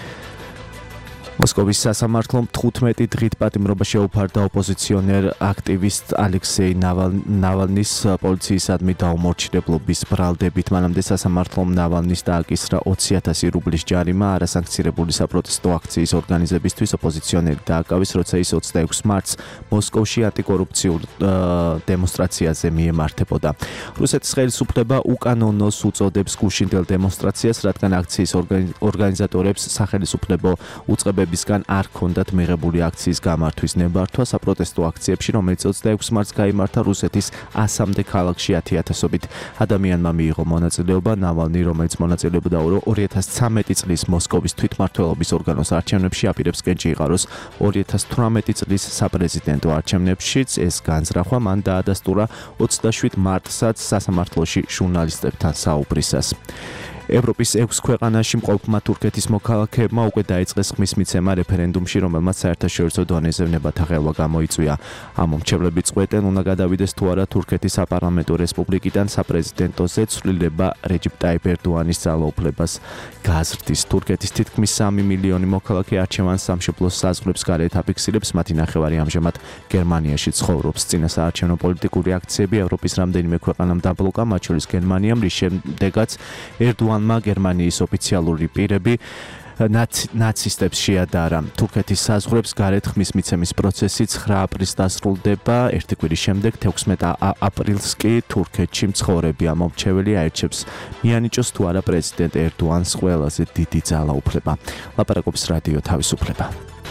მოსკოვის სასამართლომ 15 დღით პატიმრობა შეუფარდა ოპოზიციონერ აქტივისტ ალექსეი ნავალნის პოლიციისადმი დაუმორჩილებლობის ბრალდებით. მანამდე სასამართლომ ნავალნის დააკისრა 20,000 რუბლის ჯარიმა არასანქცირებული საპროტესტო აქციის ორგანიზებისთვის. ოპოზიციონერი დააკავეს, როცა ის 26 მარტს მოსკოვში ანტიკორუფციულ დემონსტრაციაზე მიემართებოდა. რუსეთის ხელისუფლება უკანონოს უწოდებს გუშინდელ დემონსტრაციას, რადგან აქციის ორგანიზატორებს სახელისუფლებო უწყებებისგან არ ჰქონდათ მიღებული აქციის გამართვის ნებართვა. საპროტესტო აქციებში, რომელიც 26 მარტს გაიმართა რუსეთის 100-მდე ქალაქში 10,000-ობით ადამიანმა მიიღო მონაწილეობა. ნავალნი, რომელიც მონაწილეობდა 2013 წლის მოსკოვის თვითმმართველობის ორგანოს არჩევნებში, აპირებს კენჭი იყაროს 2018 წლის საპრეზიდენტო არჩევნებშიც. ეს განზრახვა მან დაადასტურა 27 მარტსაც სასამართლოში ჟურნალისტებთან საუბრისას. ევროპის 6 ქვეყანაში მყოფმა თურქეთის მოქალაქეებმა უკვე დაიწყეს ხმის მიცემა რეფერენდუმში, რომელმაც საერთაშორისო დონეზე ვნებათა ღელვა გამოიწვია. ამ მომჩევლები წყვეტენ, უნდა გადავიდეს თუ არა თურქეთის საპარლამენტო რესპუბლიკიდან საპრეზიდენტოზე ცვლილება რეჯიპ ტაიპ ერდოანის ძალაუფლებას გაზრდის. თურქეთის თითქმის 3 მილიონი მოქალაქე არჩევან სამშობლოს საზღვრებს გარეთ აფიქსირებს. მათი ნახევარი ამჟამად გერმანიაში ცხოვრობს. წინასაარჩევნო პოლიტიკური აქციები ევროპის რამდენიმე ქვეყანამ დაბლოკა, მათ შორის გერმანიამ, რის შემდეგაც ერდოანმა გერმანიის ოფიციალური პირები ნაცისტებს შეადარა. თურქეთის საზღვრებს გარეთ ხმის მიცემის პროცესი 9 აპრილს დასრულდება. ერთი კვირის შემდეგ 16 აპრილს კი თურქეთში მცხოვრები ამომრჩეველი აირჩევს მიანიჭოს თუ არა პრეზიდენტ ერდოანს ყველაზე დიდი ძალაუფლება. ლაპარაკობს რადიო თავისუფლება.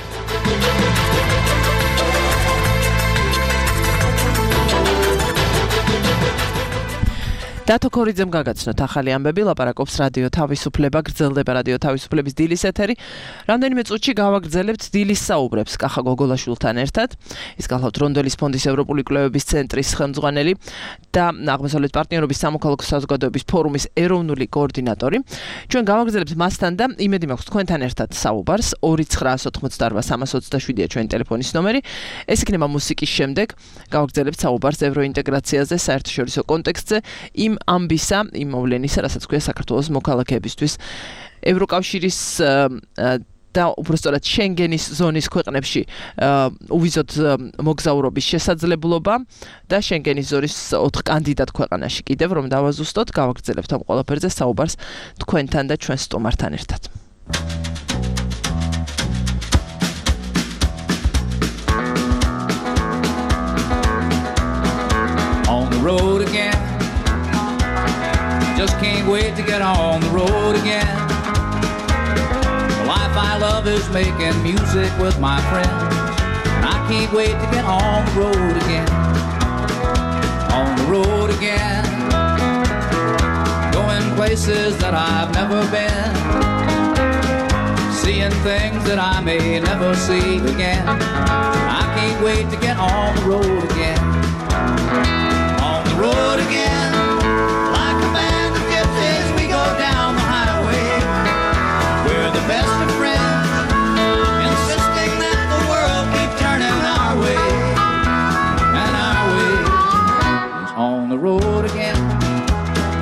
დათო ქორიძემ გაგაცნოთ ახალი ამბები, ლაპარაკობს რადიო თავისუფლება, გრძელდება რადიო თავისუფლების დილის ეთერი. რამდენიმე წუთში გავაგრძელებთ დილის საუბრებს კახა გოგოლაშვილთან ერთად. ის გახლავთ რონდელის ფონდის ევროპული კვლევების ცენტრის ხელმძღვანელი და აღმოსავლეთ პარტნიორობის სამოქალაქო საზოგადოების ფორუმის ეროვნული კოორდინატორი. ჩვენ გავაგრძელებთ მასთან და იმედი მაქვს თქვენთან ერთად საუბარს. 2988327-ია ჩვენი ტელეფონის ნომერი. ეს იქნება მუსიკის შემდეგ. გავაგრძელებთ საუბარს ევროინტეგრაციაზე, საერთაშორისო კონტექსტზე. იმ ამბისა, იმ მოვლენისა, რასაც ქვია საქართველოს მოქალაქეებისთვის ევროკავშირის და უბრალოდ შენგენის ზონის ქვეყნებში უვიზოდ მოგზაურობის შესაძლებლობა და შენგენის ზონის 4 კანდიდატ ქვეყანაში კიდევ რომ დავაზუსტოთ, გავაგრძელებთ ამ ყველაფერზე საუბარს თქვენთან და ჩვენ სტუმართან ერთად. On the road again. Just can't wait to get on the road again. The life I love is making music with my friends. And I can't wait to get on the road again. On the road again. Going places that I've never been. Seeing things that I may never see again. I can't wait to get on the road again. On the road again. Like a band of gypsies we go down the highway. We're the best of friends, insisting that the world keep turning our way. And our way is on the road again.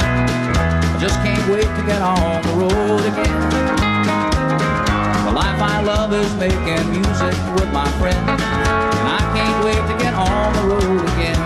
I just can't wait to get on the road again. The life I my love is making music with my friends, and I can't wait to get on the road again.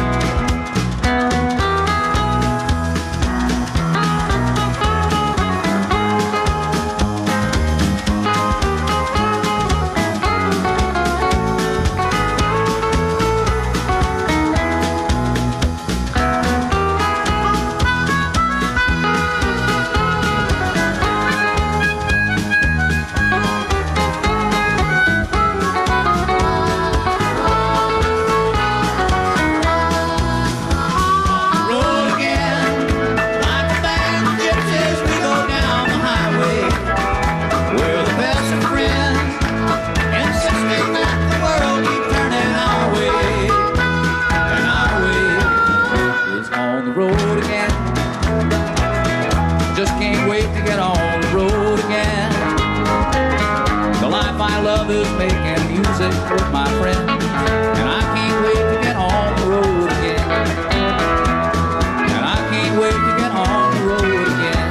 Is making music with my friends, and I can't wait to get on the road again. And I can't wait to get on the road again.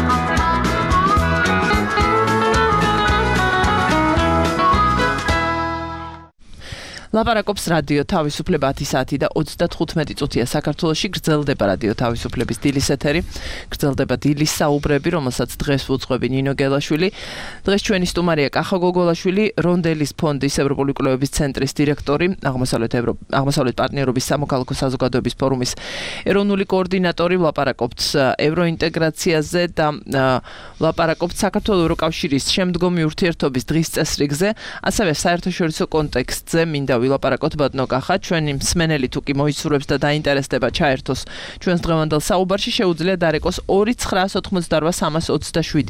ლაპარაკობს რადიო თავისუფლება 10 საათი და 35 წუთია საქართველოში გრძელდება რადიო თავისუფლების დილის ეთერი. გრძელდება დილის საუბრები, რომელსაც დღეს უძღვები ნინო გელაშვილი. დღეს ჩვენი სტუმარია კახა გოგოლაშვილი, რონდელის ფონდის ევროპული კვლევების ცენტრის დირექტორი, აღმოსავლეთ პარტნიორობის სამოქალაქო საზოგადოების ფორუმის ეროვნული კოორდინატორი. ლაპარაკობთ ევროინტეგრაციაზე და ლაპარაკობთ საქართველოს ევროკავშირის შემდგომი ურთიერთობის დღის წესრიგზე, ასევე საერთაშორისო კონტექსტზე. მინდა ვილაპარაკოთ ბატონო კახა, ჩვენი მსმენელი თუ კი მოისურვებს და დაინტერესდება ჩაერთოს ჩვენს დღევანდელ საუბარში, შეუძლია დარეკოს 2988327.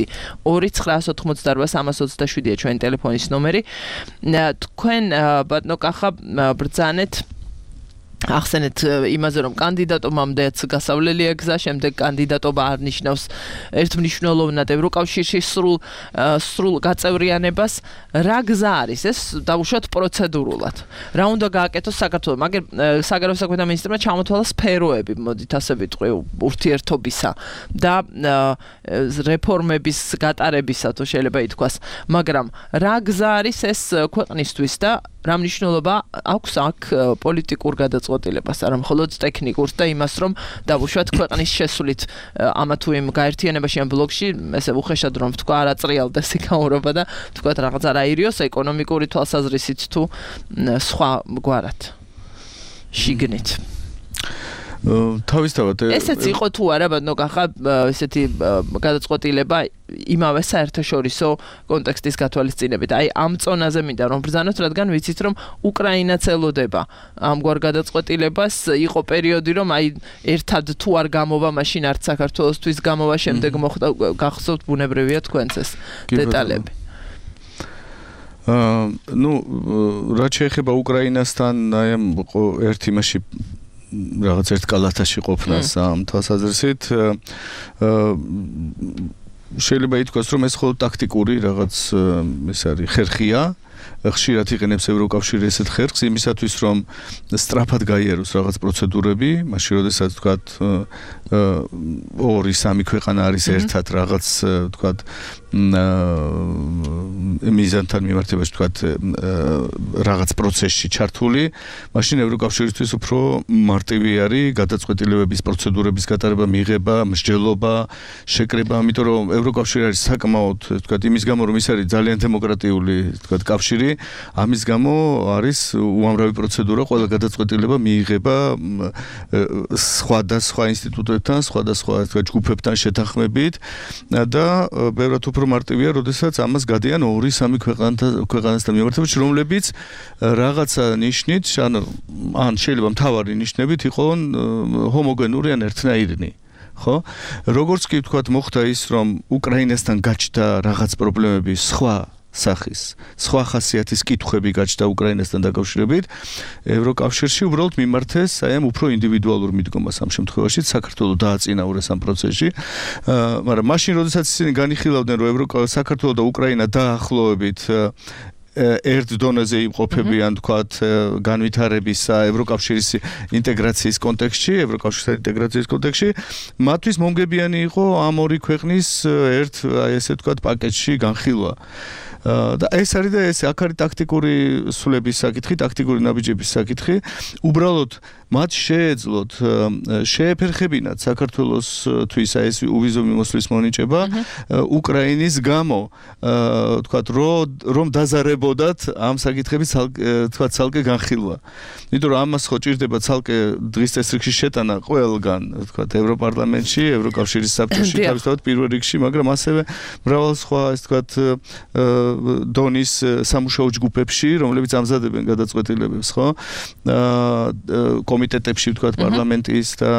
2988327-ია ჩვენი ტელეფონის ნომერი. თქვენ ბატონო კახა ბრძანეთ ახსენეთ იმაზე, რომ კანდიდატობამდეც გასავლელია გზა, შემდეგ კანდიდატობა არ ნიშნავს ერთმნიშვნელოვნად ევროკავშირში სრულ გაწევრიანებას. რა გზა არის ეს დავუშვათ პროცედურულად? რა უნდა გააკეთოს საქართველოს? მაგრამ საგარეო საქმეთა მინისტრმა ჩამოთვალა სფეროები, მოდით ასე ვიტყვი, ურთიერთობისა და რეფორმების გატარებისა, თუ შეიძლება ითქვას. მაგრამ რა გზა არის ეს ქვეყნისთვის და რა მნიშვნელობა აქვს აქ პოლიტიკურ გადაწყვეტილებას, არა მხოლოდ ტექნიკურს და იმას, რომ დავუშვათ ქვეყნის შესულით ამა თუ იმ გაერთიანებაში ამ ბლოკში, ესე უხეშად რომ თქვა არ აწრიალდეს იქაურობა და თქვა რაღაც არ აირიოს ეკონომიკური თვალსაზრისით თუ სხვა გვარად შიგნით. თავისთავად ესეც იყო თუ არა ბატონო კახა ესეთი გადაწყვეტილება იმავე საერთაშორისო კონტექსტის გათვალისწინებით. აი ამ წონაზე მინდა რომ ბრძანოთ, რადგან ვიცით რომ უკრაინაც ელოდება ამგვარ გადაწყვეტილებას. იყო პერიოდი რომ აი ერთად თუ არ გამოვა, მაშინ არც საქართველოსთვის გამოვა, შემდეგ მოხდა გახსოვთ ბუნებრივია თქვენც ეს დეტალები. ნუ რაც შეეხება უკრაინასთან, აი ამ ერთ იმაში რაღაც ერთ კალათაში ყოფნას ამ თვალსაზრისით შეიძლება ითქვას, რომ ეს მხოლოდ ტაქტიკური რაღაც ეს არის ხერხია. ხშირად იყენებს ევროკავშირი ესეთ ხერხს იმისათვის, რომ სწრაფად გაიაროს რაღაც პროცედურები, მაშინ როდესაც თქვათ 2-3 ქვეყანა არის ერთად რაღაც თქვათ მიზანთან მიმართებაში თქვათ რაღაც პროცესში ჩართული, მაშინ ევროკავშირისთვის უფრო მარტივი არის გადაწყვეტილებების პროცედურების გატარება, მიღება, მსჯელობა, შეკრება, ამიტომ რომ ევროკავშირი არის საკმაოდ თქვათ იმის გამო, რომ ის არის ძალიან დემოკრატიული თქვათ კავშირი, ამის გამო არის უამრავი პროცედურა, ყველა გადაწყვეტილება მიიღება სხვადასხვა ინსტიტუტებთან, სხვადასხვა თქვათ ჯგუფებთან შეთანხმებით და ბევრად უფრო მარტივია, როდესაც ამას გადიან 2-3 ქვეყანასთან მიმართებაში, რომლებიც რაღაცა ნიშნით, ან შეიძლება მთავარი ნიშნებით იყონ ჰომოგენური ან ერთნაირნი. ხო? როგორც კი ვთქვათ, მოხდა ის, რომ უკრაინასთან გაჩნდა რაღაც პრობლემები სხვა სახის, სხვა ხასიათის კითხვები გაჩნდა უკრაინასთან დაკავშირებით, ევროკავშირში უბრალოდ მიმართეს აი ამ უფრო ინდივიდუალურ მიდგომას ამ შემთხვევაში, საქართველოს დააწინაურეს ამ პროცესში. მაგრამ მაშინ, როდესაც ისინი განიხილავდნენ, რომ საქართველოს და უკრაინა დაახლოებით ერთ დონეზე იმყოფებიან, თქვათ, განვითარებისა ევროკავშირის ინტეგრაციის კონტექსტში, მათთვის მომგებიანი იყო ამ ორი ქვეყნის ერთ, აი ესე ვთქვათ, პაკეტში განხილვა. და ეს არის და ეს აქ არის ტაქტიკური სულების საკითხი, ტაქტიკური ნაბიჯების საკითხი. უბრალოდ მათ შეეძლოთ შეეფერხებინათ საქართველოსთვის ეს უვიზო მიმოსვლის მონიჭება უკრაინის გამო, თქვათ, რომ დაზარებოდათ ამ საკითხების თქვათ ცალკე განხილვა. იმიტომ რომ ამას ხო ჭირდება ცალკე დღის წესრიგში შეტანა ყველგან, თქვათ, ევროპარლამენტში, ევროკავშირის საბჭოში, თავისთავად პირველ რიგში, მაგრამ ასევე მრავალ სხვა, ეს თქვათ, დონის სამუშაო ჯგუფებში, რომლებიც ამზადებენ გადაწყვეტილებებს, ხო? კომიტეტებში, თქვათ, პარლამენტის და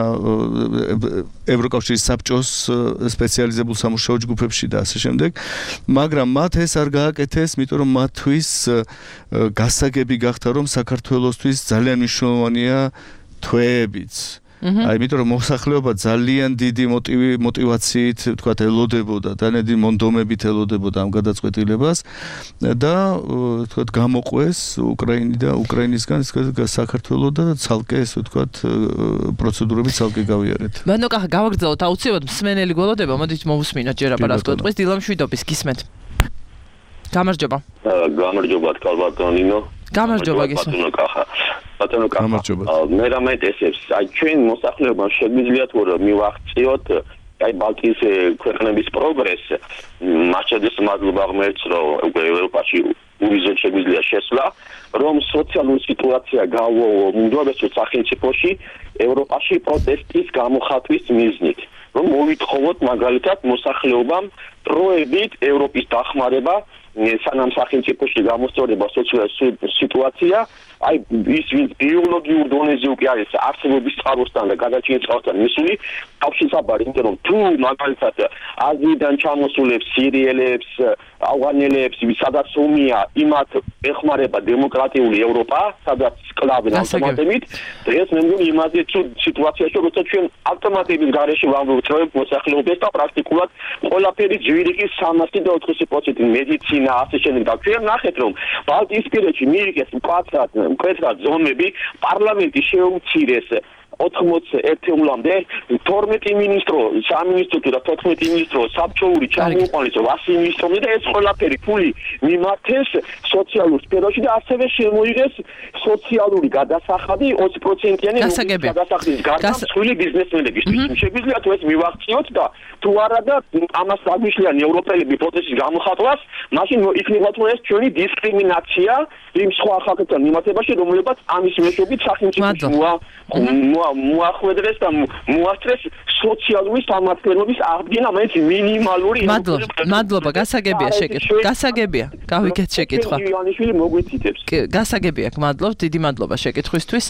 ევროკავშირის საბჭოს სპეციალიზებულ სამუშაო ჯგუფებში და ასე შემდეგ. მაგრამ მათ ეს არ გააკეთეს, იმიტომ რომ მათთვის გასაგები გახდა, რომ საქართველოსთვის ძალიან მნიშვნელოვანია თვეებიც. აი, იმიტომ რომ მოსახლეობა ძალიან დიდი мотивაციით, თქვათ, ელოდებოდა, ძალიან დიდი მონდომებით ელოდებოდა ამ გადაწყვეტილებას და თქვათ, გამოყვეს უკრაინისგან საქართველოს და ცალკე ესე ვთქვათ, პროცედურები ცალკე გავიარეთ. მანდოკა გავაგრძელოთ აუცილებლად მსმენელი გველოდება, მოდით მოვუსმინოთ ჯერ აბა რა თქვა ტყვის დილამ შვიდობის გისმენთ. გამარჯობა. გამარჯობა თქალბატონინო. გამარჯობა გისმენთ. ბატონო კახა. მე რამეთესებს, აი ჩვენ მოსახლეობამ შეგვიძლია თუ მივახციოთ აი ბალტიის ქვეყნების პროგრესი. მაშადეს მადლობა ღმერთს, რომ უკვე ევროპაში უვიზო შეგვიძლია შესვლა, რომ სოციალური სიტუაცია გაუვოლოს სახელმწიფოში ევროპაში პროტესტის გამოხატვის მიზნით. რომ მოვითხოვოთ მაგალითად მოსახლეობამ დროებით ევროპის დახმარება სანამ სახელმწიფოში გამოსწორება სოციალური სიტუაცია, აი ის ვინც ბიოლოგიურ დონეზე უკვე არის არსებობის წყაროსთან და გადაჭრის წყაროსთან მისული, თავშესაბარი, იმიტომ რომ თუ მაგალითად აზიიდან ჩამოსულებს სირიელებს, ავღანელებს, სადაც ომია, იმათ ეხმარება დემოკრატიული ევროპა, სადაც სკლავენ ავტომატებით, დღეს მე მგონი იმაზე თუ სიტუაციაში, როცა ჩვენ ავტომატების გარეშე ვამბობთ მოსახლეობას და პრაქტიკულად ყველაფერი ჯვირიკი 340% მედიცინა ასე შემდეგ და ჩვენ ნახეთ რომ ბალტიისპირეთში მიიღეს მკვეთრად ზომები, პარლამენტი შეუმცირეს 81 ერთეულამდე 12 მინისტრო, სამინისტრო და 14 მინისტრო საბჭოური ჩამოუყალეს 8 მინისტრომდე და ეს ყველაფერი ფული მიმართეს სოციალურ სფეროში და ასევე შემოიღეს სოციალური გადასახადი 20%-იანი გადასახადის გარდა მსხვილი ბიზნესმენებისთვის. შეგვიძლია თუ ეს მივახციოთ და თუ არა და ამას აგვიშლიან ევროპელები პროცესის გამოხატვას, მაშინ იქნება თუ ეს ჩვენი დისკრიმინაცია იმ სხვა ხალხებთან მიმართებაში, რომლებიც ამის მეშვეობით სახელმწიფოში მოახვედრეს და მოასწრეს სოციალური სამართლიანობის აღდგენა, მაინც მინიმალური. მადლობა, გასაგებია შეკითხვა. გასაგებია. გავიგეთ შეკითხვა. ივანიშვილი მოგვეცითებს. გასაგებია, გმადლობ, დიდი მადლობა შეკითხვისთვის.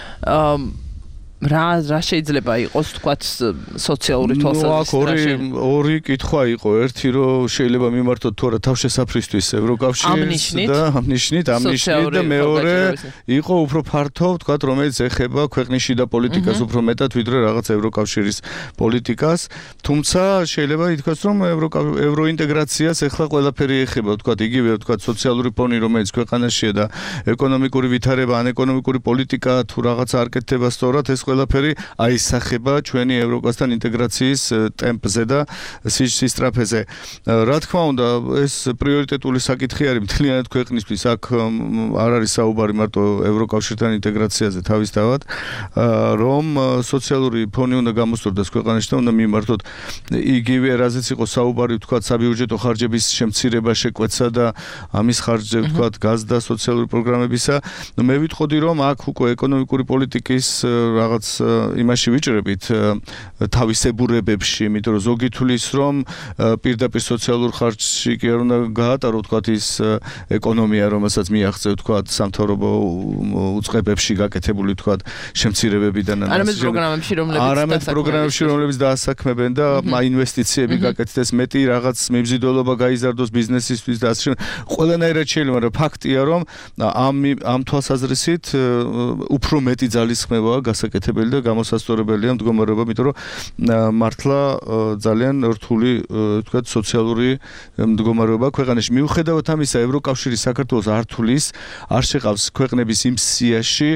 რა შეიძლება იყოს თქვათ სოციალური თვალსაზრისით? ორი კითხვა იყო. ერთი რომ შეიძლება მიმართოთ თუ არა თავშესაფრისთვის ევროკავშირს და ამნიშნით და მეორე იყო უფრო ფართო, თქვათ, რომელიც ეხება ქვეყნის შიდა პოლიტიკას უფრო მეტად ვიდრე რაღაც ევროკავშირის პოლიტიკას. თუმცა შეიძლება ითქვას რომ ევროინტეგრაციას ეხლა ყველაფერი ეხება, თქვათ, იგივე, თქვათ, სოციალური ფონი, რომელიც ქვეყანაშია და ეკონომიკური ვითარება, ან ეკონომიკური პოლიტიკა თუ რაღაც არ კეთდება სწორად, ეს ყველაფერი აისახება ჩვენი ევროკასთან ინტეგრაციის ტემპზე და სისტრაფეზე. რა თქმა უნდა, ეს პრიორიტეტული საკითხი არის მთლიანად ქვეყნისთვის. აქ არ არის საუბარი მარტო ევროკავშირთან ინტეგრაციაზე თავისთავად, რომ სოციალური ფონი უნდა გამოსწორდეს ქვეყანაში და უნდა მიმართოთ იგივე რაზეც იყო საუბარი, თქვათ, საბიუჯეტო ხარჯების შემცირება, შეკვეცა და ამის ხარჯზე, თქვათ, გაზდა სოციალური პროგრამებისა. მე ვიტყოდი, რომ აქ უკვე ეკონომიკური პოლიტიკის რაღაც იმაში ვიჭრებით თავისებურებებში, იმიტომ რომ ზოგი თulis რომ პირდაპირ სოციალურ ხარჯში კი არ უნდა გაატარო, თქვათ, ის ეკონომია, რომელსაც მიაღწევ, თქვათ, სამთავრობო უწყებებში გაკეთებული, თქვათ, შემცირებებიდან არამედ პროგრამებში, რომლებიც დაასაქმებენ და ინვესტიციები გაკეთდეს, მეტი რაღაც მიბრძიდველობა გაიზარდოს ბიზნესისთვის და ასე შემდეგ. ყველანაირად შეიძლება, მაგრამ ფაქტია, რომ ამ თვალსაზრისით უფრო მეტი ძალისხმევაა გასაკეთებული გასაკეთებელი და გამოსასწორებელია მდგომარეობა, იმიტომ რომ მართლა ძალიან რთული თქვათ სოციალური მდგომარეობა ქვეყანაში. მიუხედავად ამისა, ევროკავშირი საქართველოს არ თulis, არ შეყავს ქვეყნების იმ სიაში,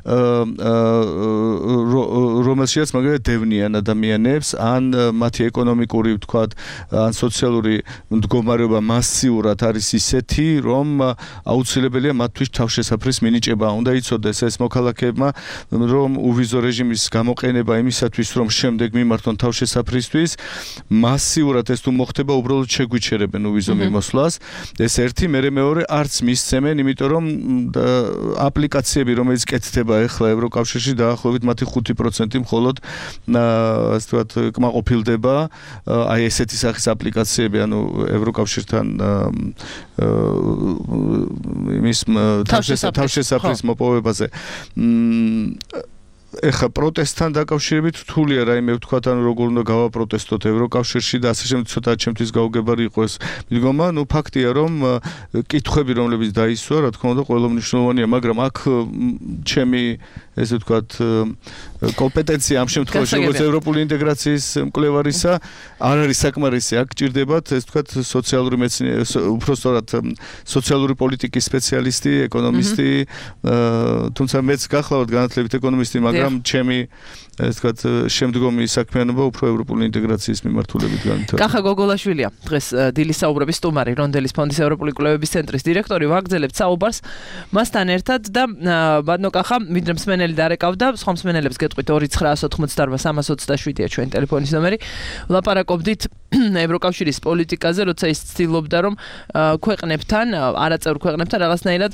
რომელშიც მაგალითად დევნიან ადამიანებს, ან მათი ეკონომიკური თქვათ, ან სოციალური მდგომარეობა მასიურად არის ისეთი, რომ აუცილებელია მათთვის თავშესაფრის მინიჭება. უნდა იცოდეს ეს მოქალაქეებმა, რომ უვიზო რეჟიმის გამოყენება იმისათვის, რომ შემდეგ მიმართონ თავშესაფრისთვის, მასიურად ეს თუ მოხდება, უბრალოდ შეგვიჩერებენ უვიზო მიმოსვლას. ეს ერთი, მეორე არც მისცემენ, იმიტომ რომ აპლიკაციები, რომელიც კეთდება ახლა ევროკავშირში, დაახლოებით მათი 5% მხოლოდ ასე ვთქვათ, კმაყოფილდება აი ესეთი სახის აპლიკაციები, ანუ ევროკავშირთან იმის თავშესაფრის მოპოვებაზე. ეხა პროტესტთან დაკავშირებით რთულია რაიმე ვთქვათ, ანუ როგორ უნდა გავაპროტესტოთ ევროკავშირში და ასე შემდეგ, ცოტა ჩემთვის გაუგებარი იყო ეს მიდგომა. ნუ ფაქტია, რომ კითხვები, რომლებიც დაისვა, რა თქმა უნდა, ყველა მნიშვნელოვანია, მაგრამ აქ ჩემი ესე ვთქვათ, კომპეტენცია ამ შემთხვევაში, როგორც ევროპული ინტეგრაციის მკვლევარისა, არ არის საკმარისი. აქ ჭირდებათ, ესე ვთქვათ, სოციალური მეცნიერი, უბრალოდ სოციალური პოლიტიკის სპეციალისტი, ეკონომისტი, თუმცა მეც გახლავთ განათლებით ეკონომისტი, მაგრამ ჩემი ეს ვთქვათ, შემდგომი საქმიანობა უფრო ევროპული ინტეგრაციის მიმართულებით განვითარდება. კახა გოგოლაშვილია, დღეს დილის საუბრების სტუმარი, რონდელის ფონდის ევროპული კვლევების ცენტრის დირექტორი, ვაგრძელებთ საუბარს მასთან ერთად და ბატონო კახა, ვიდრე მსმენელი დარეკავდა, სხვა მსმენელებს გეტყვით 2988327-ია ჩვენი ტელეფონის ნომერი. ვლაპარაკობდით ევროკავშირის პოლიტიკაზე, როცა ის ცდილობდა, რომ ქვეყნებთან, არაწევრ ქვეყნებთან რაღაცნაირად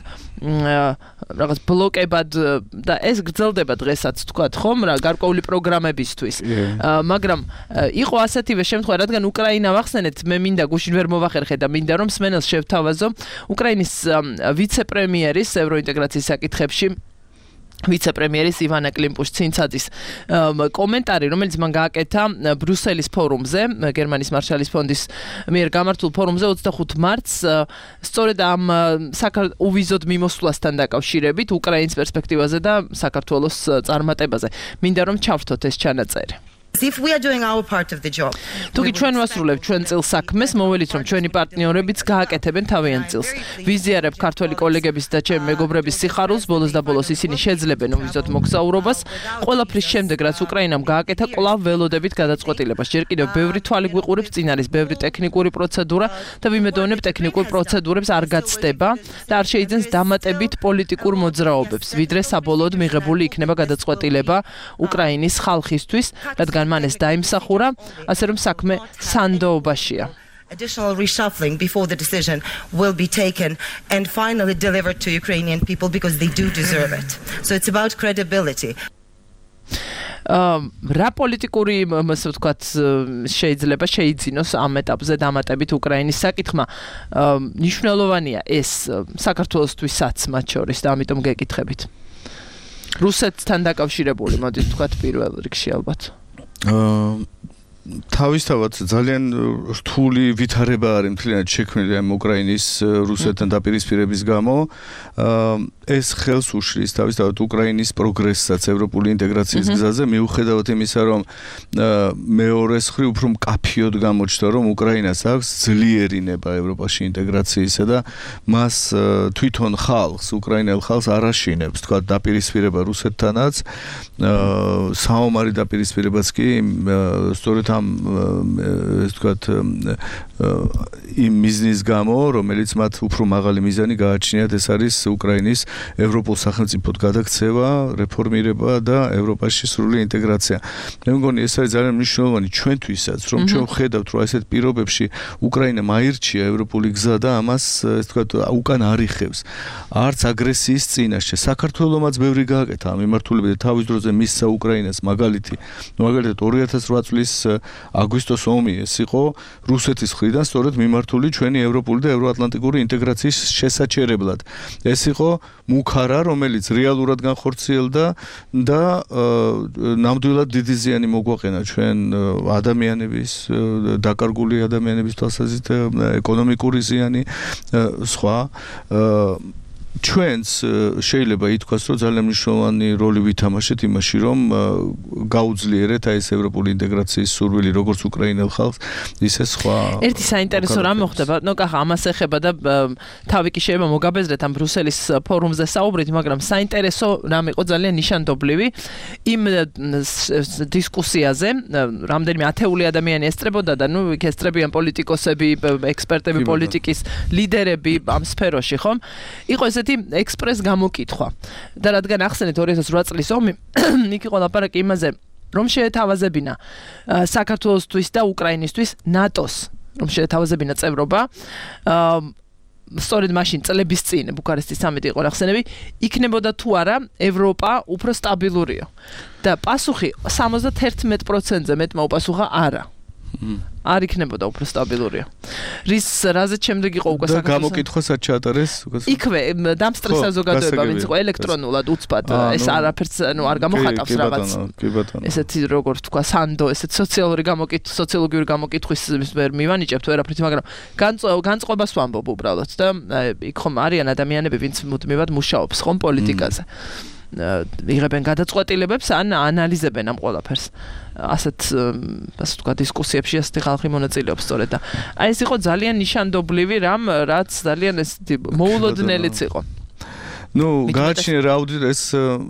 რაღაც ბლოკებად და ეს გრძელდება დღესაც თქვათ ხომ რა გარკვეული პროგრამებისთვის. მაგრამ იყო ასეთივე შემთხვევა, რადგან უკრაინა ვახსენეთ, მე მინდა გუშინ ვერ მოვახერხე და მინდა რომ მსმენელს შევთავაზო უკრაინის ვიცე-პრემიერის ევროინტეგრაციის საკითხებში ვიცე-პრემიერის ივანა კლიმპუშ-ცინცაძის კომენტარი, რომელიც მან გააკეთა ბრიუსელის ფორუმზე, გერმანიის მარშალის ფონდის მიერ გამართულ ფორუმზე 25 მარტს, სწორედ ამ უვიზოდ მიმოსვლასთან დაკავშირებით, უკრაინის პერსპექტივაზე და საქართველოს წარმატებაზე. მინდა რომ ჩავრთოთ ეს ჩანაწერი. If we are doing our part of the job. თუკი ჩვენ ვასრულებთ ჩვენ წილ საქმეს, მოველით რომ ჩვენი პარტნიორებიც გააკეთებენ თავიანთ წილს. ვიზიარებ ქართველი კოლეგების და ჩემი მეგობრების სიხარულს, ბოლოს და ბოლოს ისინი შეძლებენ უვიზოდ მოგზაურობას. ყველაფრის შემდეგ, რაც უკრაინამ გააკეთა, კვლავ ველოდებით გადაწყვეტილებას. ჯერ კიდევ ბევრი თვალი გვიყურებს, წინ არის ბევრი ტექნიკური პროცედურა და ვიმედოვნებ ტექნიკურ პროცედურებს არ გაცდება და არ შეიძენს დამატებით პოლიტიკურ მოძრაობებს, ვიდრე საბოლოოდ მიღებული იქნება გადაწყვეტილება უკრაინის ხალხისთვის, რადგან მან ეს დაიმსახურა, ასე რომ საქმე სანდოობაშია. Additional reshuffling before the decision will be taken and finally delivered to Ukrainian people because they do deserve it. So it's about credibility. რა პოლიტიკური, ასე ვთქვათ, შეიძლება შეიძინოს ამ ეტაპზე დამატებით უკრაინის საკითხმა. მნიშვნელოვანია ეს საქართველოსთვისაც მათ შორის და ამიტომ გეკითხებით. რუსეთთან დაკავშირებული, მოდით ვთქვათ, პირველ რიგში ალბათ. თავისთავად ძალიან რთული ვითარება არის მთლიანად შექმნილი ამ უკრაინის რუსეთთან დაპირისპირების გამო. ეს ხელს უშლის თავისთავად უკრაინის პროგრესსაც ევროპული ინტეგრაციის გზაზე, მიუხედავად იმისა, რომ მეორეს მხრივ უფრო მკაფიოდ გამოჩნდა, რომ უკრაინას აქვს ძლიერი ნება ევროპაში ინტეგრაციისა და მას თვითონ ხალხს, უკრაინელ ხალხს არ აშინებს, თქვა დაპირისპირება რუსეთთანაც, საომარი დაპირისპირებაც კი სწორედ ამ ეს ვთქვათ იმ მიზნის გამო, რომელიც მათ უფრო მაღალი მიზანი გააჩნიათ, ეს არის უკრაინის ევროპულ სახელმწიფოდ გადაქცევა, რეფორმირება და ევროპაში სრული ინტეგრაცია. მე მგონი ეს არის ძალიან მნიშვნელოვანი ჩვენთვისაც, რომ ჩვენ ვხედავთ, რომ ესეთ პირობებში უკრაინამ აირჩია ევროპული გზა და ამას ეს ვთქვათ უკან არიხევს. არც აგრესიის წინაშე. საქართველომაც ბევრი გააკეთა ამ მიმართულებით და თავის დროზე მისცა უკრაინას მაგალითად 2008 წლის აგვისტოს ომი ეს იყო რუსეთის მხრიდან სწორედ მიმართული ჩვენი ევროპული და ევროატლანტიკური ინტეგრაციის შესაჩერებლად. ეს იყო მუქარა, რომელიც რეალურად განხორციელდა და ნამდვილად დიდი ზიანი მოგვაყენა ჩვენ ადამიანების, დაკარგული ადამიანების თვალსაზრისით, ეკონომიკური ზიანი, სხვა ჩვენც შეიძლება ითქვას, რომ ძალიან მნიშვნელოვანი როლი ვითამაშეთ იმაში, რომ გაუძლიერეთ აი ეს ევროპული ინტეგრაციის სურვილი როგორც უკრაინელ ხალხს, ისე სხვა. ერთი საინტერესო რამ მოხდება, კახა ამას ეხება და თავი კი შეიძლება მოგაბეზრეთ ამ ბრუსელის ფორუმზე საუბრით, მაგრამ საინტერესო რამ იყო ძალიან ნიშანდობლივი იმ დისკუსიაზე, რამდენიმე ათეული ადამიანი ესწრებოდა და ნუ იქ ესწრებიან პოლიტიკოსები, ექსპერტები, პოლიტიკის ლიდერები ამ სფეროში, ხომ? იყო ესეთი ექსპრეს გამოკითხვა. და რადგან ახსენეთ 2008 წლის ომი, იქ იყო ლაპარაკი იმაზე, რომ შეეთავაზებინა საქართველოსთვის და უკრაინისთვის ნატოს, რომ შეეთავაზებინა წევრობა. სწორედ მაშინ წლების წინ ბუქარესტის სამიტი იყო ახსენები, იქნებოდა თუ არა ევროპა უფრო სტაბილურიო. და პასუხი 71%-ზე მეტმა უპასუხა არა. არ იქნებოდა უფრო სტაბილურია. რაზეც შემდეგ იყო უკვე საქართველოს და გამოკითხვა სად ჩაატარეს? იქვე დამსწრე საზოგადოება, ვინც იყო ელექტრონულად უცბად, ეს არაფერს არ გამოხატავს რაღაც. ესეთი როგორ თქვა სანდო, ესეთ სოციოლოგიური გამოკითხვის ვერ მივანიჭებთ ვერაფრით, მაგრამ განწყობას ვამბობ უბრალოდ და იქ ხომ არიან ადამიანები, ვინც მუდმივად მუშაობს ხომ პოლიტიკაზე. იღებენ გადაწყვეტილებებს ან ანალიზებენ ამ ყველაფერს. ასეთ თქვა დისკუსიებში ასეთი ხალხი მონაწილეობს სწორედ და აი ეს იყო ძალიან ნიშანდობლივი რამ, რაც ძალიან ეს მოულოდნელიც იყო. გააჩნია რა ეს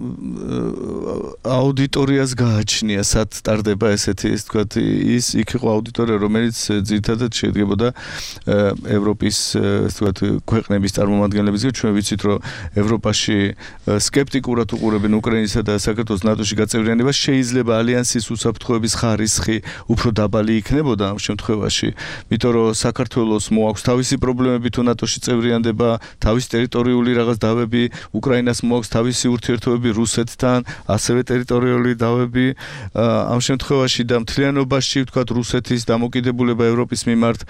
აუდიტორიას გააჩნია, სად ტარდება ესეთი ის თქვა ის იქ იყო აუდიტორია, რომელიც ძირითადად შედგებოდა ევროპის თქვა ქვეყნების წარმომადგენლებისგან. ჩვენ ვიცით, რომ ევროპაში სკეპტიკურად უყურებენ უკრაინისა და საქართველოს ნატოში გაწევრიანებას, შეიძლება ალიანსის უსაფრთხოების ხარისხი უფრო დაბალი იქნებოდა ამ შემთხვევაში, იმიტომ რომ საქართველოს მოაქვს თავისი პრობლემები თუ ნატოში წევრიანდება, თავისი ტერიტორიული რაღაც დავები, უკრაინას მოაქვს თავისი ურთიერთობები რუსეთთან, ასევე ტერიტორიული დავები. ამ შემთხვევაში და მთლიანობაში ვთქვათ რუსეთის დამოკიდებულება ევროპის მიმართ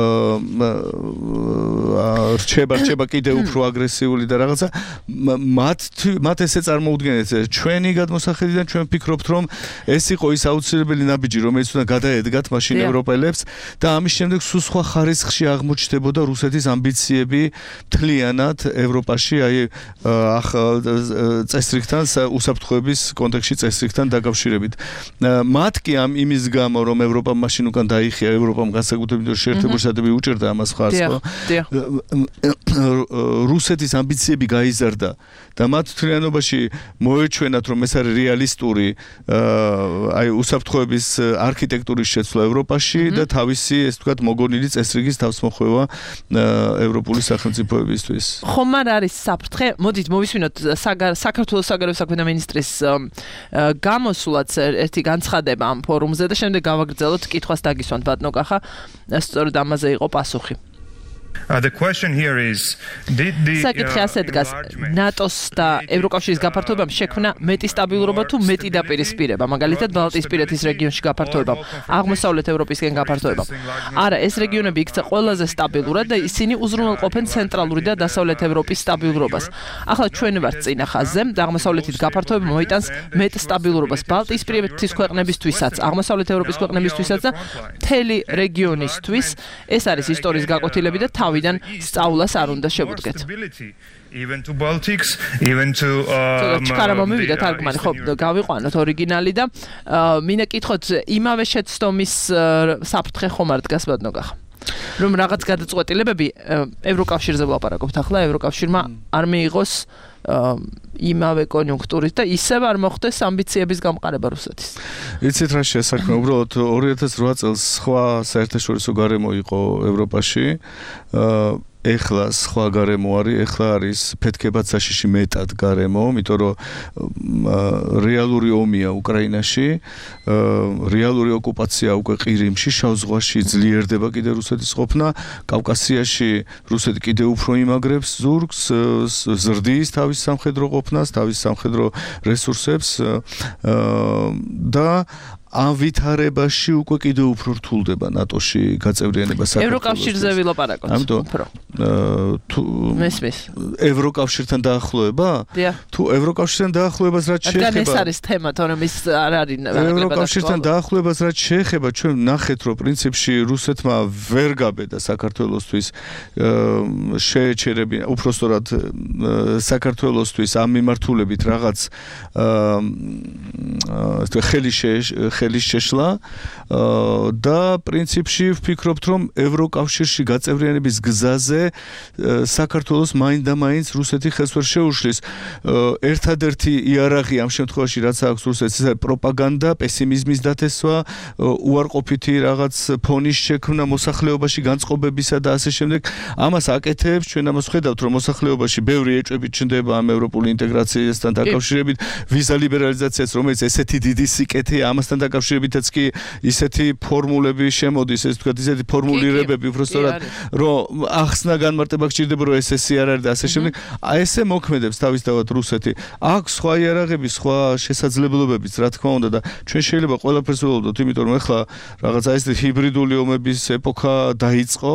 რჩება კიდევ უფრო აგრესიული და რაღაცა მათ ესე წარმოუდგენთ ჩვენი გადმოსახედიდან ჩვენ ვფიქრობთ რომ ეს იყო ის აუცილებელი ნაბიჯი რომელიც უნდა გადაედგათ მაშინ ევროპელებს და ამის შემდეგ სულ სხვა ხარისხში აღმოჩნდებოდა რუსეთის ამბიციები მთლიანად ევროპაში აი წესრიგთან უსაფრთხოების კონტექსტში წესრიგთან დაკავშირებით. მათ კი ამ იმის გამო რომ ევროპა მაშინ უკან დაიხია ევროპამ განსაკუთრებით შეერთებულშტატები უჭერდა ამას ხარს, ხო? რუსეთის ამბიციები გაიზარდა და მათ თლიანობაში მოეჩვენათ რომ ეს არის რეალისტური აი უსაფრთხოების არქიტექტურის შეცვლა ევროპაში და თავისი ეს ვთქვათ მოგონილი წესრიგის თავსმოხვევა ევროპული სახელმწიფოებისთვის. ხომ არ არის საფრთხე? მოდით მოვისმინოთ საქართველოს საგარეო საქმეთა მინისტრის გამოსვლაც ერთი განცხადება ამ ფორუმზე და შემდეგ გავაგრძელოთ კითხვას დაგისვანთ ბატონო კახა, სწორედ ამაზე იყო პასუხი. The question here is საკითხი ასე დგას, ნატოს და ევროკავშირის გაფართოებამ შექმნა მეტი სტაბილურობა თუ მეტი დაპირისპირება, მაგალითად ბალტიისპირეთის რეგიონში გაფართოებამ, აღმოსავლეთ ევროპისკენ გაფართოებამ. არა, ეს რეგიონები იქცა ყველაზე სტაბილურად და ისინი უზრუნველყოფენ ცენტრალური და დასავლეთ ევროპის სტაბილურობას. ახლა ჩვენ ვართ წინა ხაზზე და აღმოსავლეთით გაფართოება მოიტანს მეტ სტაბილურობას ბალტიისპირეთის ქვეყნებისთვისაც, აღმოსავლეთ ევროპის ქვეყნებისთვისაც და მთელი რეგიონისთვის. ეს არის ისტორიის გაკვეთილები და თავიდან სწავლას არ უნდა შევუდგეთ. Even to Baltics, even to ჩქარა მომივიდა თარგმანი, ხო, გავიყვანოთ ორიგინალი და მინდა კითხოთ იმავე შეცდომის საფრთხე ხომ არ დგას ბატონო კახა? რომ რაღაც გადაწყვეტილებები ევროკავშირზე ვლაპარაკობთ ახლა, ევროკავშირმა არ მიიღოს იმავე კონიუნქტურით და ისევ არ მოხდეს ამბიციების გამყარება რუსეთის. იცით რა შესაქმე, უბრალოდ 2008 წელს სხვა საერთაშორისო გარემო იყო ევროპაში. ეხლა სხვა გარემო არის, ეხლა არის ფეთქებად საშიში მეტად გარემო, იმიტომ რომ რეალური ომია უკრაინაში, რეალური ოკუპაცია უკვე ყირიმში, შავ ზღვაში ძლიერდება კიდე რუსეთის ყოფნა, კავკასიაში რუსეთი კიდე უფრო იმაგრებს ზურგს, ზრდის თავის სამხედრო ყოფნას, თავის სამხედრო რესურსებს და ამ ვითარებაში უკვე კიდევ უფრო რთულდება ნატოში გაწევრიანება საქართველოს. ევროკავშირზე ვილაპარაკოთ უფრო. თუ მესმის ევროკავშირთან დაახლოება? თუ ევროკავშირთან დაახლოებას რაც შეეხება რადგან ეს არის თემა, თორემ ის არ არის ევროკავშირთან დაახლოებას რაც შეეხება, ჩვენ ნახეთ, რომ პრინციპში რუსეთმა ვერ გაბედა საქართველოსთვის შეეჩერებინა, უпростоრად საქართველოსთვის ამ მიმართულებით რაღაც ხელის შეშლა და პრინციპში ვფიქრობთ, რომ ევროკავშირში გაწევრიანების გზაზე საქართველოს მაინდა-მაინც რუსეთი ხელს ვერ შეუშლის. ერთადერთი იარაღი ამ შემთხვევაში რაც აქვს რუსეთს, ეს არის პროპაგანდა, პესიმიზმის დათესვა, უარყოფითი რაღაც ფონის შექმნა მოსახლეობაში განწყობებისა და ასე შემდეგ. ამას აკეთებს, ჩვენ ამას ხედავთ, რომ მოსახლეობაში ბევრი ეჭვები ჩნდება ამ ევროპული ინტეგრაციასთან დაკავშირებით, ვიზა ლიბერალიზაციას, რომელიც ესეთი დიდი სიკეთეა, ამასთან დაკავშირებითაც კი ისეთი ფორმულები შემოდის, ეს თქვა ისეთი ფორმულირებები, უბრალოდ რომ ახსნა განმარტება გჭირდება, რომ ეს არ არის და ასე შემდეგ. ესე მოქმედებს თავისთავად რუსეთი. აქვს სხვა იარაღები, სხვა შესაძლებლობებიც, რა თქმა უნდა და ჩვენ შეიძლება ყველაფერს ველოდოთ, იმიტომ რომ ეხლა რაღაცა ეს ჰიბრიდული ომების ეპოქა დაიწყო.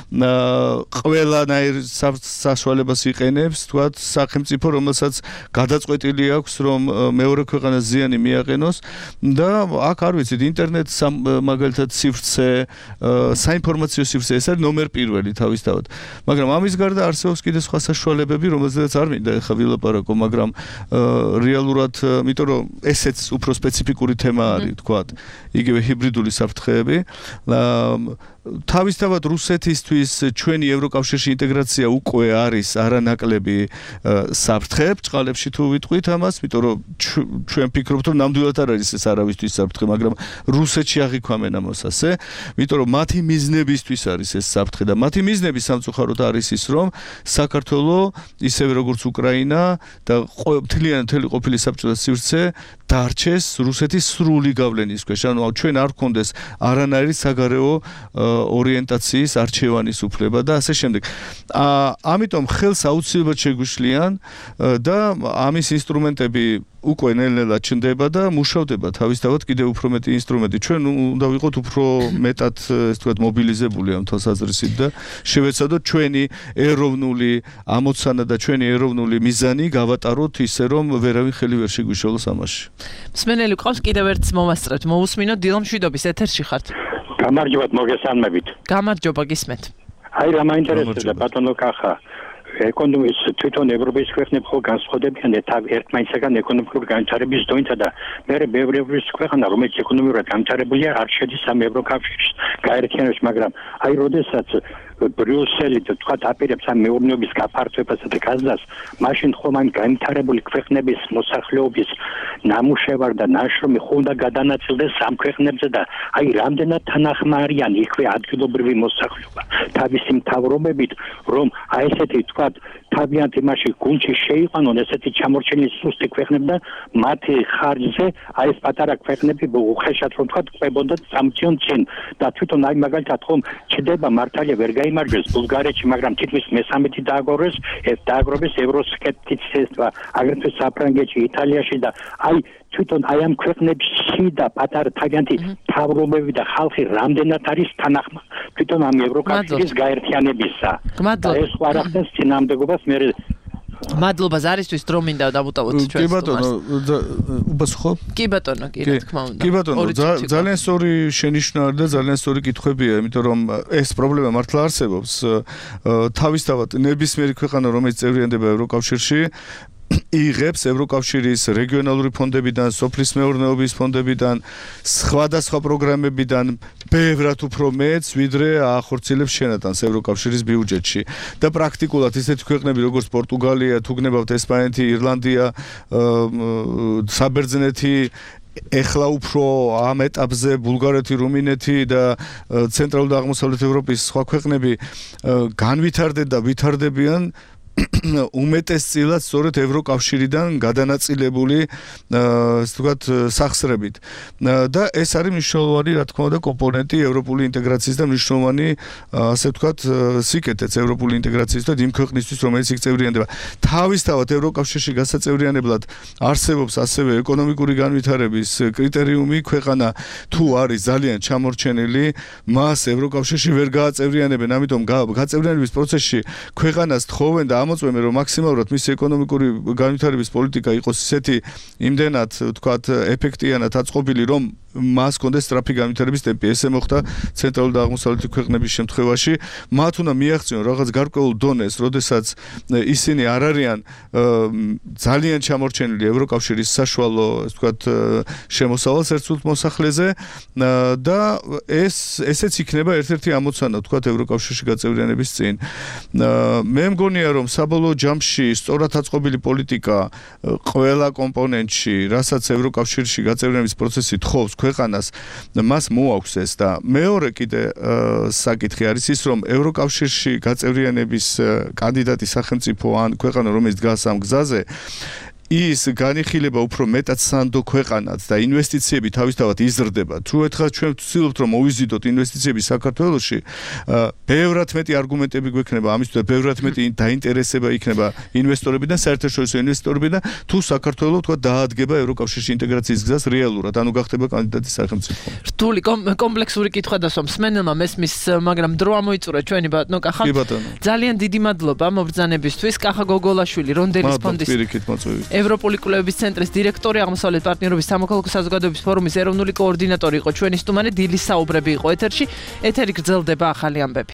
ყველანაირ საშუალებას იყენებს, თქვა სახელმწიფო, რომელსაც გადაწყვეტილი აქვს, რომ მეორე ქვეყანას ზიანი მიაყენოს და აქ არ ვიცით, ინტერნეტს მაგალითად სივრცე, საინფორმაციო სივრცე, ეს არის ნომერ პირველი თავისთავად. მაგრამ ამის გარდა არსებობს კიდე სხვა საშუალებები, რომელზედაც არ მინდა ეხლა ვილაპარაკო, მაგრამ რეალურად, იმიტომ რომ ესეც უფრო სპეციფიკური თემა არის, თქვათ, იგივე ჰიბრიდული საფრთხეები. თავისთავად რუსეთისთვის ჩვენი ევროკავშირში ინტეგრაცია უკვე არის არანაკლები საფრთხე, ბრწყალებში თუ ვიტყვით ამას, იმიტომ რომ ჩვენ ფიქრობთ, რომ ნამდვილად არ არის ეს არავისთვის საფრთხე, მაგრამ რუსეთში აღიქვამენ ამას ასე, იმიტომ რომ მათი მიზნებისთვის არის ეს საფრთხე და მათი მიზნები სამწუხაროდ არის ის, რომ საქართველოს ისევე როგორც უკრაინა და მთელი ყოფილი საბჭოთა სივრცე დარჩეს რუსეთის სრული გავლენის ქვეშ. ანუ ჩვენ არ გქონდეს არანაირი საგარეო ორიენტაციის არჩევანის უფლება და ასე შემდეგ. ამიტომ ხელს აუცილებლად შეგვიშლიან და ამის ინსტრუმენტები უკვე ნელ-ნელა ჩნდება და მუშავდება თავისთავად კიდევ უფრო მეტი ინსტრუმენტი. ჩვენ უნდა ვიყოთ უფრო მეტად, ესე ვთქვათ, მობილიზებული ამ თვალსაზრისით და შევეცადოთ ჩვენი ეროვნული ამოცანა და ჩვენი ეროვნული მიზანი გავატაროთ ისე, რომ ვერავინ ხელი ვერ შეგვიშალოს ამაში. მსმენელი ყავს კიდევ ერთს მომასწრებთ. მოусმინოთ დილა მშვიდობის ეთერში ხართ. გამარჯობათ, მოგესალმებით. გამარჯობა, გისმენთ. აი რა მაინტერესებდა ბატონო კახა. ეკონომიკის თვითონ ევროპის ქვეყნები ხო განსხვავდებიან ერთმანეთისგან ეკონომიკური განვითარების დონითა და მეორე ბევრი ქვეყანა, რომელიც ეკონომიკურად განვითარებულია, არ შედის ამ ევროკავშირში გაერთიანებაში, მაგრამ აი როდესაც ბრიუსელი თქვა აპირებს ამ მეურნეობის გაფართოებასა და გაზრდას, მაშინ ხომ ამ განვითარებული ქვეყნების მოსახლეობის ნამუშევარ და ნაშრომი ხო უნდა გადანაწილდეს ამ ქვეყნებზე და აი რამდენად თანახმარიან იქვე ადგილობრივი მოსახლეობა თავისი მთავრობებით, რომ აი ესეთი თქვა თავიანთ იმაში გუნდში შეიყვანონ ესეთი ჩამორჩენილი სუსტი ქვეყნები და მათი ხარჯზე აი ეს პატარა ქვეყნები უხეშად რომ თქვა ყვებოდათ სამციონს წინ და თვითონ აი მაგალითად ხომ ჩდება მართალია ვერ გაიმარჯვეს ბულგარეთში, მაგრამ თითქმის მე-13 დააგროვეს ევროსკეპტიციზმმა აგრეთვე საფრანგეთში, იტალიაში და აი თვითონ აი ამ ქვეყნებში და პატარა თავიანთი მთავრობები და ხალხი რამდენად არის თანახმად თვითონ ამ ევროკავშირის გაერთიანებისა. და ეს ხო არ ახდენს წინააღმდეგობას მე მადლობა ზარისთვის დრო მინდა დავუტოვოთ ჩვენს. კი ბატონო, უბას ხო? კი ბატონო, კი რა თქმა უნდა. კი ბატონო, ძალიან სწორი შენიშვნა არის და ძალიან სწორი კითხვებია, იმიტომ რომ ეს პრობლემა მართლა არსებობს. თავისთავად ნებისმიერი ქვეყანა, რომელიც წევრიანდება ევროკავშირში, იღებს ევროკავშირის რეგიონალური ფონდებიდან, სოფლის მეურნეობის ფონდებიდან, სხვადასხვა პროგრამებიდან ბევრად უფრო მეც, ვიდრე ახორციელებს შენატანს ევროკავშირის ბიუჯეტში. და პრაქტიკულად ისეთი ქვეყნები როგორც პორტუგალია, თუ გნებავთ ესპანეთი, ირლანდია, საბერძნეთი ეხლა უფრო ამ ეტაპზე ბულგარეთი, რუმინეთი და ცენტრალური და აღმოსავლეთ ევროპის სხვა ქვეყნები განვითარდნენ და ვითარდებიან უმეტესწილად სწორედ ევროკავშირიდან გადანაწილებული ასე ვთქვათ სახსრებით და ეს არის მნიშვნელოვანი რა თქმა უნდა კომპონენტი ევროპული ინტეგრაციის და მნიშვნელოვანი ასე ვთქვათ სიკეთეც ევროპული ინტეგრაციის და იმ ქვეყნისთვის რომელიც იქ წევრიანდება თავისთავად ევროკავშირში გასაწევრიანებლად არსებობს ასევე ეკონომიკური განვითარების კრიტერიუმი ქვეყანა თუ არის ძალიან ჩამორჩენილი მას ევროკავშირში ვერ გააწევრიანებენ ამიტომ გაწევრიანების პროცესში ქვეყანას თხოვენ და ამოწმენ რომ მაქსიმალურად მისი ეკონომიკური განვითარების პოლიტიკა იყოს ისეთი იმდენად ვთქვათ ეფექტიანად აწყობილი რომ მას კონდეს სტრაფი განვითარების ტემპი ესე მოხდა ცენტრალური და აღმოსავლეთი ქვეყნების შემთხვევაში მათ უნდა მიაღწიონ რაღაც გარკვეულ დონეს როდესაც ისინი არ არიან ძალიან ჩამორჩენილი ევროკავშირის საშუალო ასე ვთქვათ შემოსავალს ერთსულთ მოსახლეზე და ესეც იქნება ერთ-ერთი ამოცანა ვთქვათ ევროკავშირში გაწევრიანების წინ მე მგონია რომ საბოლოო ჯამში სწორად აწყობილი პოლიტიკა ყველა კომპონენტში რასაც ევროკავშირში გაწევრიანების პროცესი თხოვს ქვეყანას მას მოაქვს ეს და მეორე კიდე საკითხი არის ის რომ ევროკავშირში გაწევრიანების კანდიდატი სახელმწიფო ან ქვეყანა რომელიც დგას ამ გზაზე ის განიხილება უფრო მეტად სანდო ქვეყანად და ინვესტიციები თავისთავად იზრდება. თუ ერთხელ ჩვენ ვცდილობთ რომ მოვიზიდოთ ინვესტიციები საქართველოში, ბევრად მეტი არგუმენტები გვექნება ამისთვის და ბევრად მეტი დაინტერესება იქნება ინვესტორებიდან, საერთაშორისო ინვესტორებიდან, თუ საქართველო თქვა დაადგება ევროკავშირში ინტეგრაციის გზას რეალურად, ანუ გახდება კანდიდატი სახელმწიფო. რთული კომპლექსური კითხვა დასვამ სმენელმა მესმის, მაგრამ დრო ამოიწურა ჩვენი ბატონო კახა. ძალიან დიდი მადლობა მობრძანებისთვის. კახა გოგოლაშვილი, რონდელის ფონდის ევროპული კვლევების ცენტრის დირექტორი, აღმოსავლეთ პარტნიორობის სამოქალაქო საზოგადოების ფორუმის ეროვნული კოორდინატორი იყო ჩვენი სტუმარი, დილის საუბრები იყო ეთერში. ეთერი გრძელდება ახალი ამბები.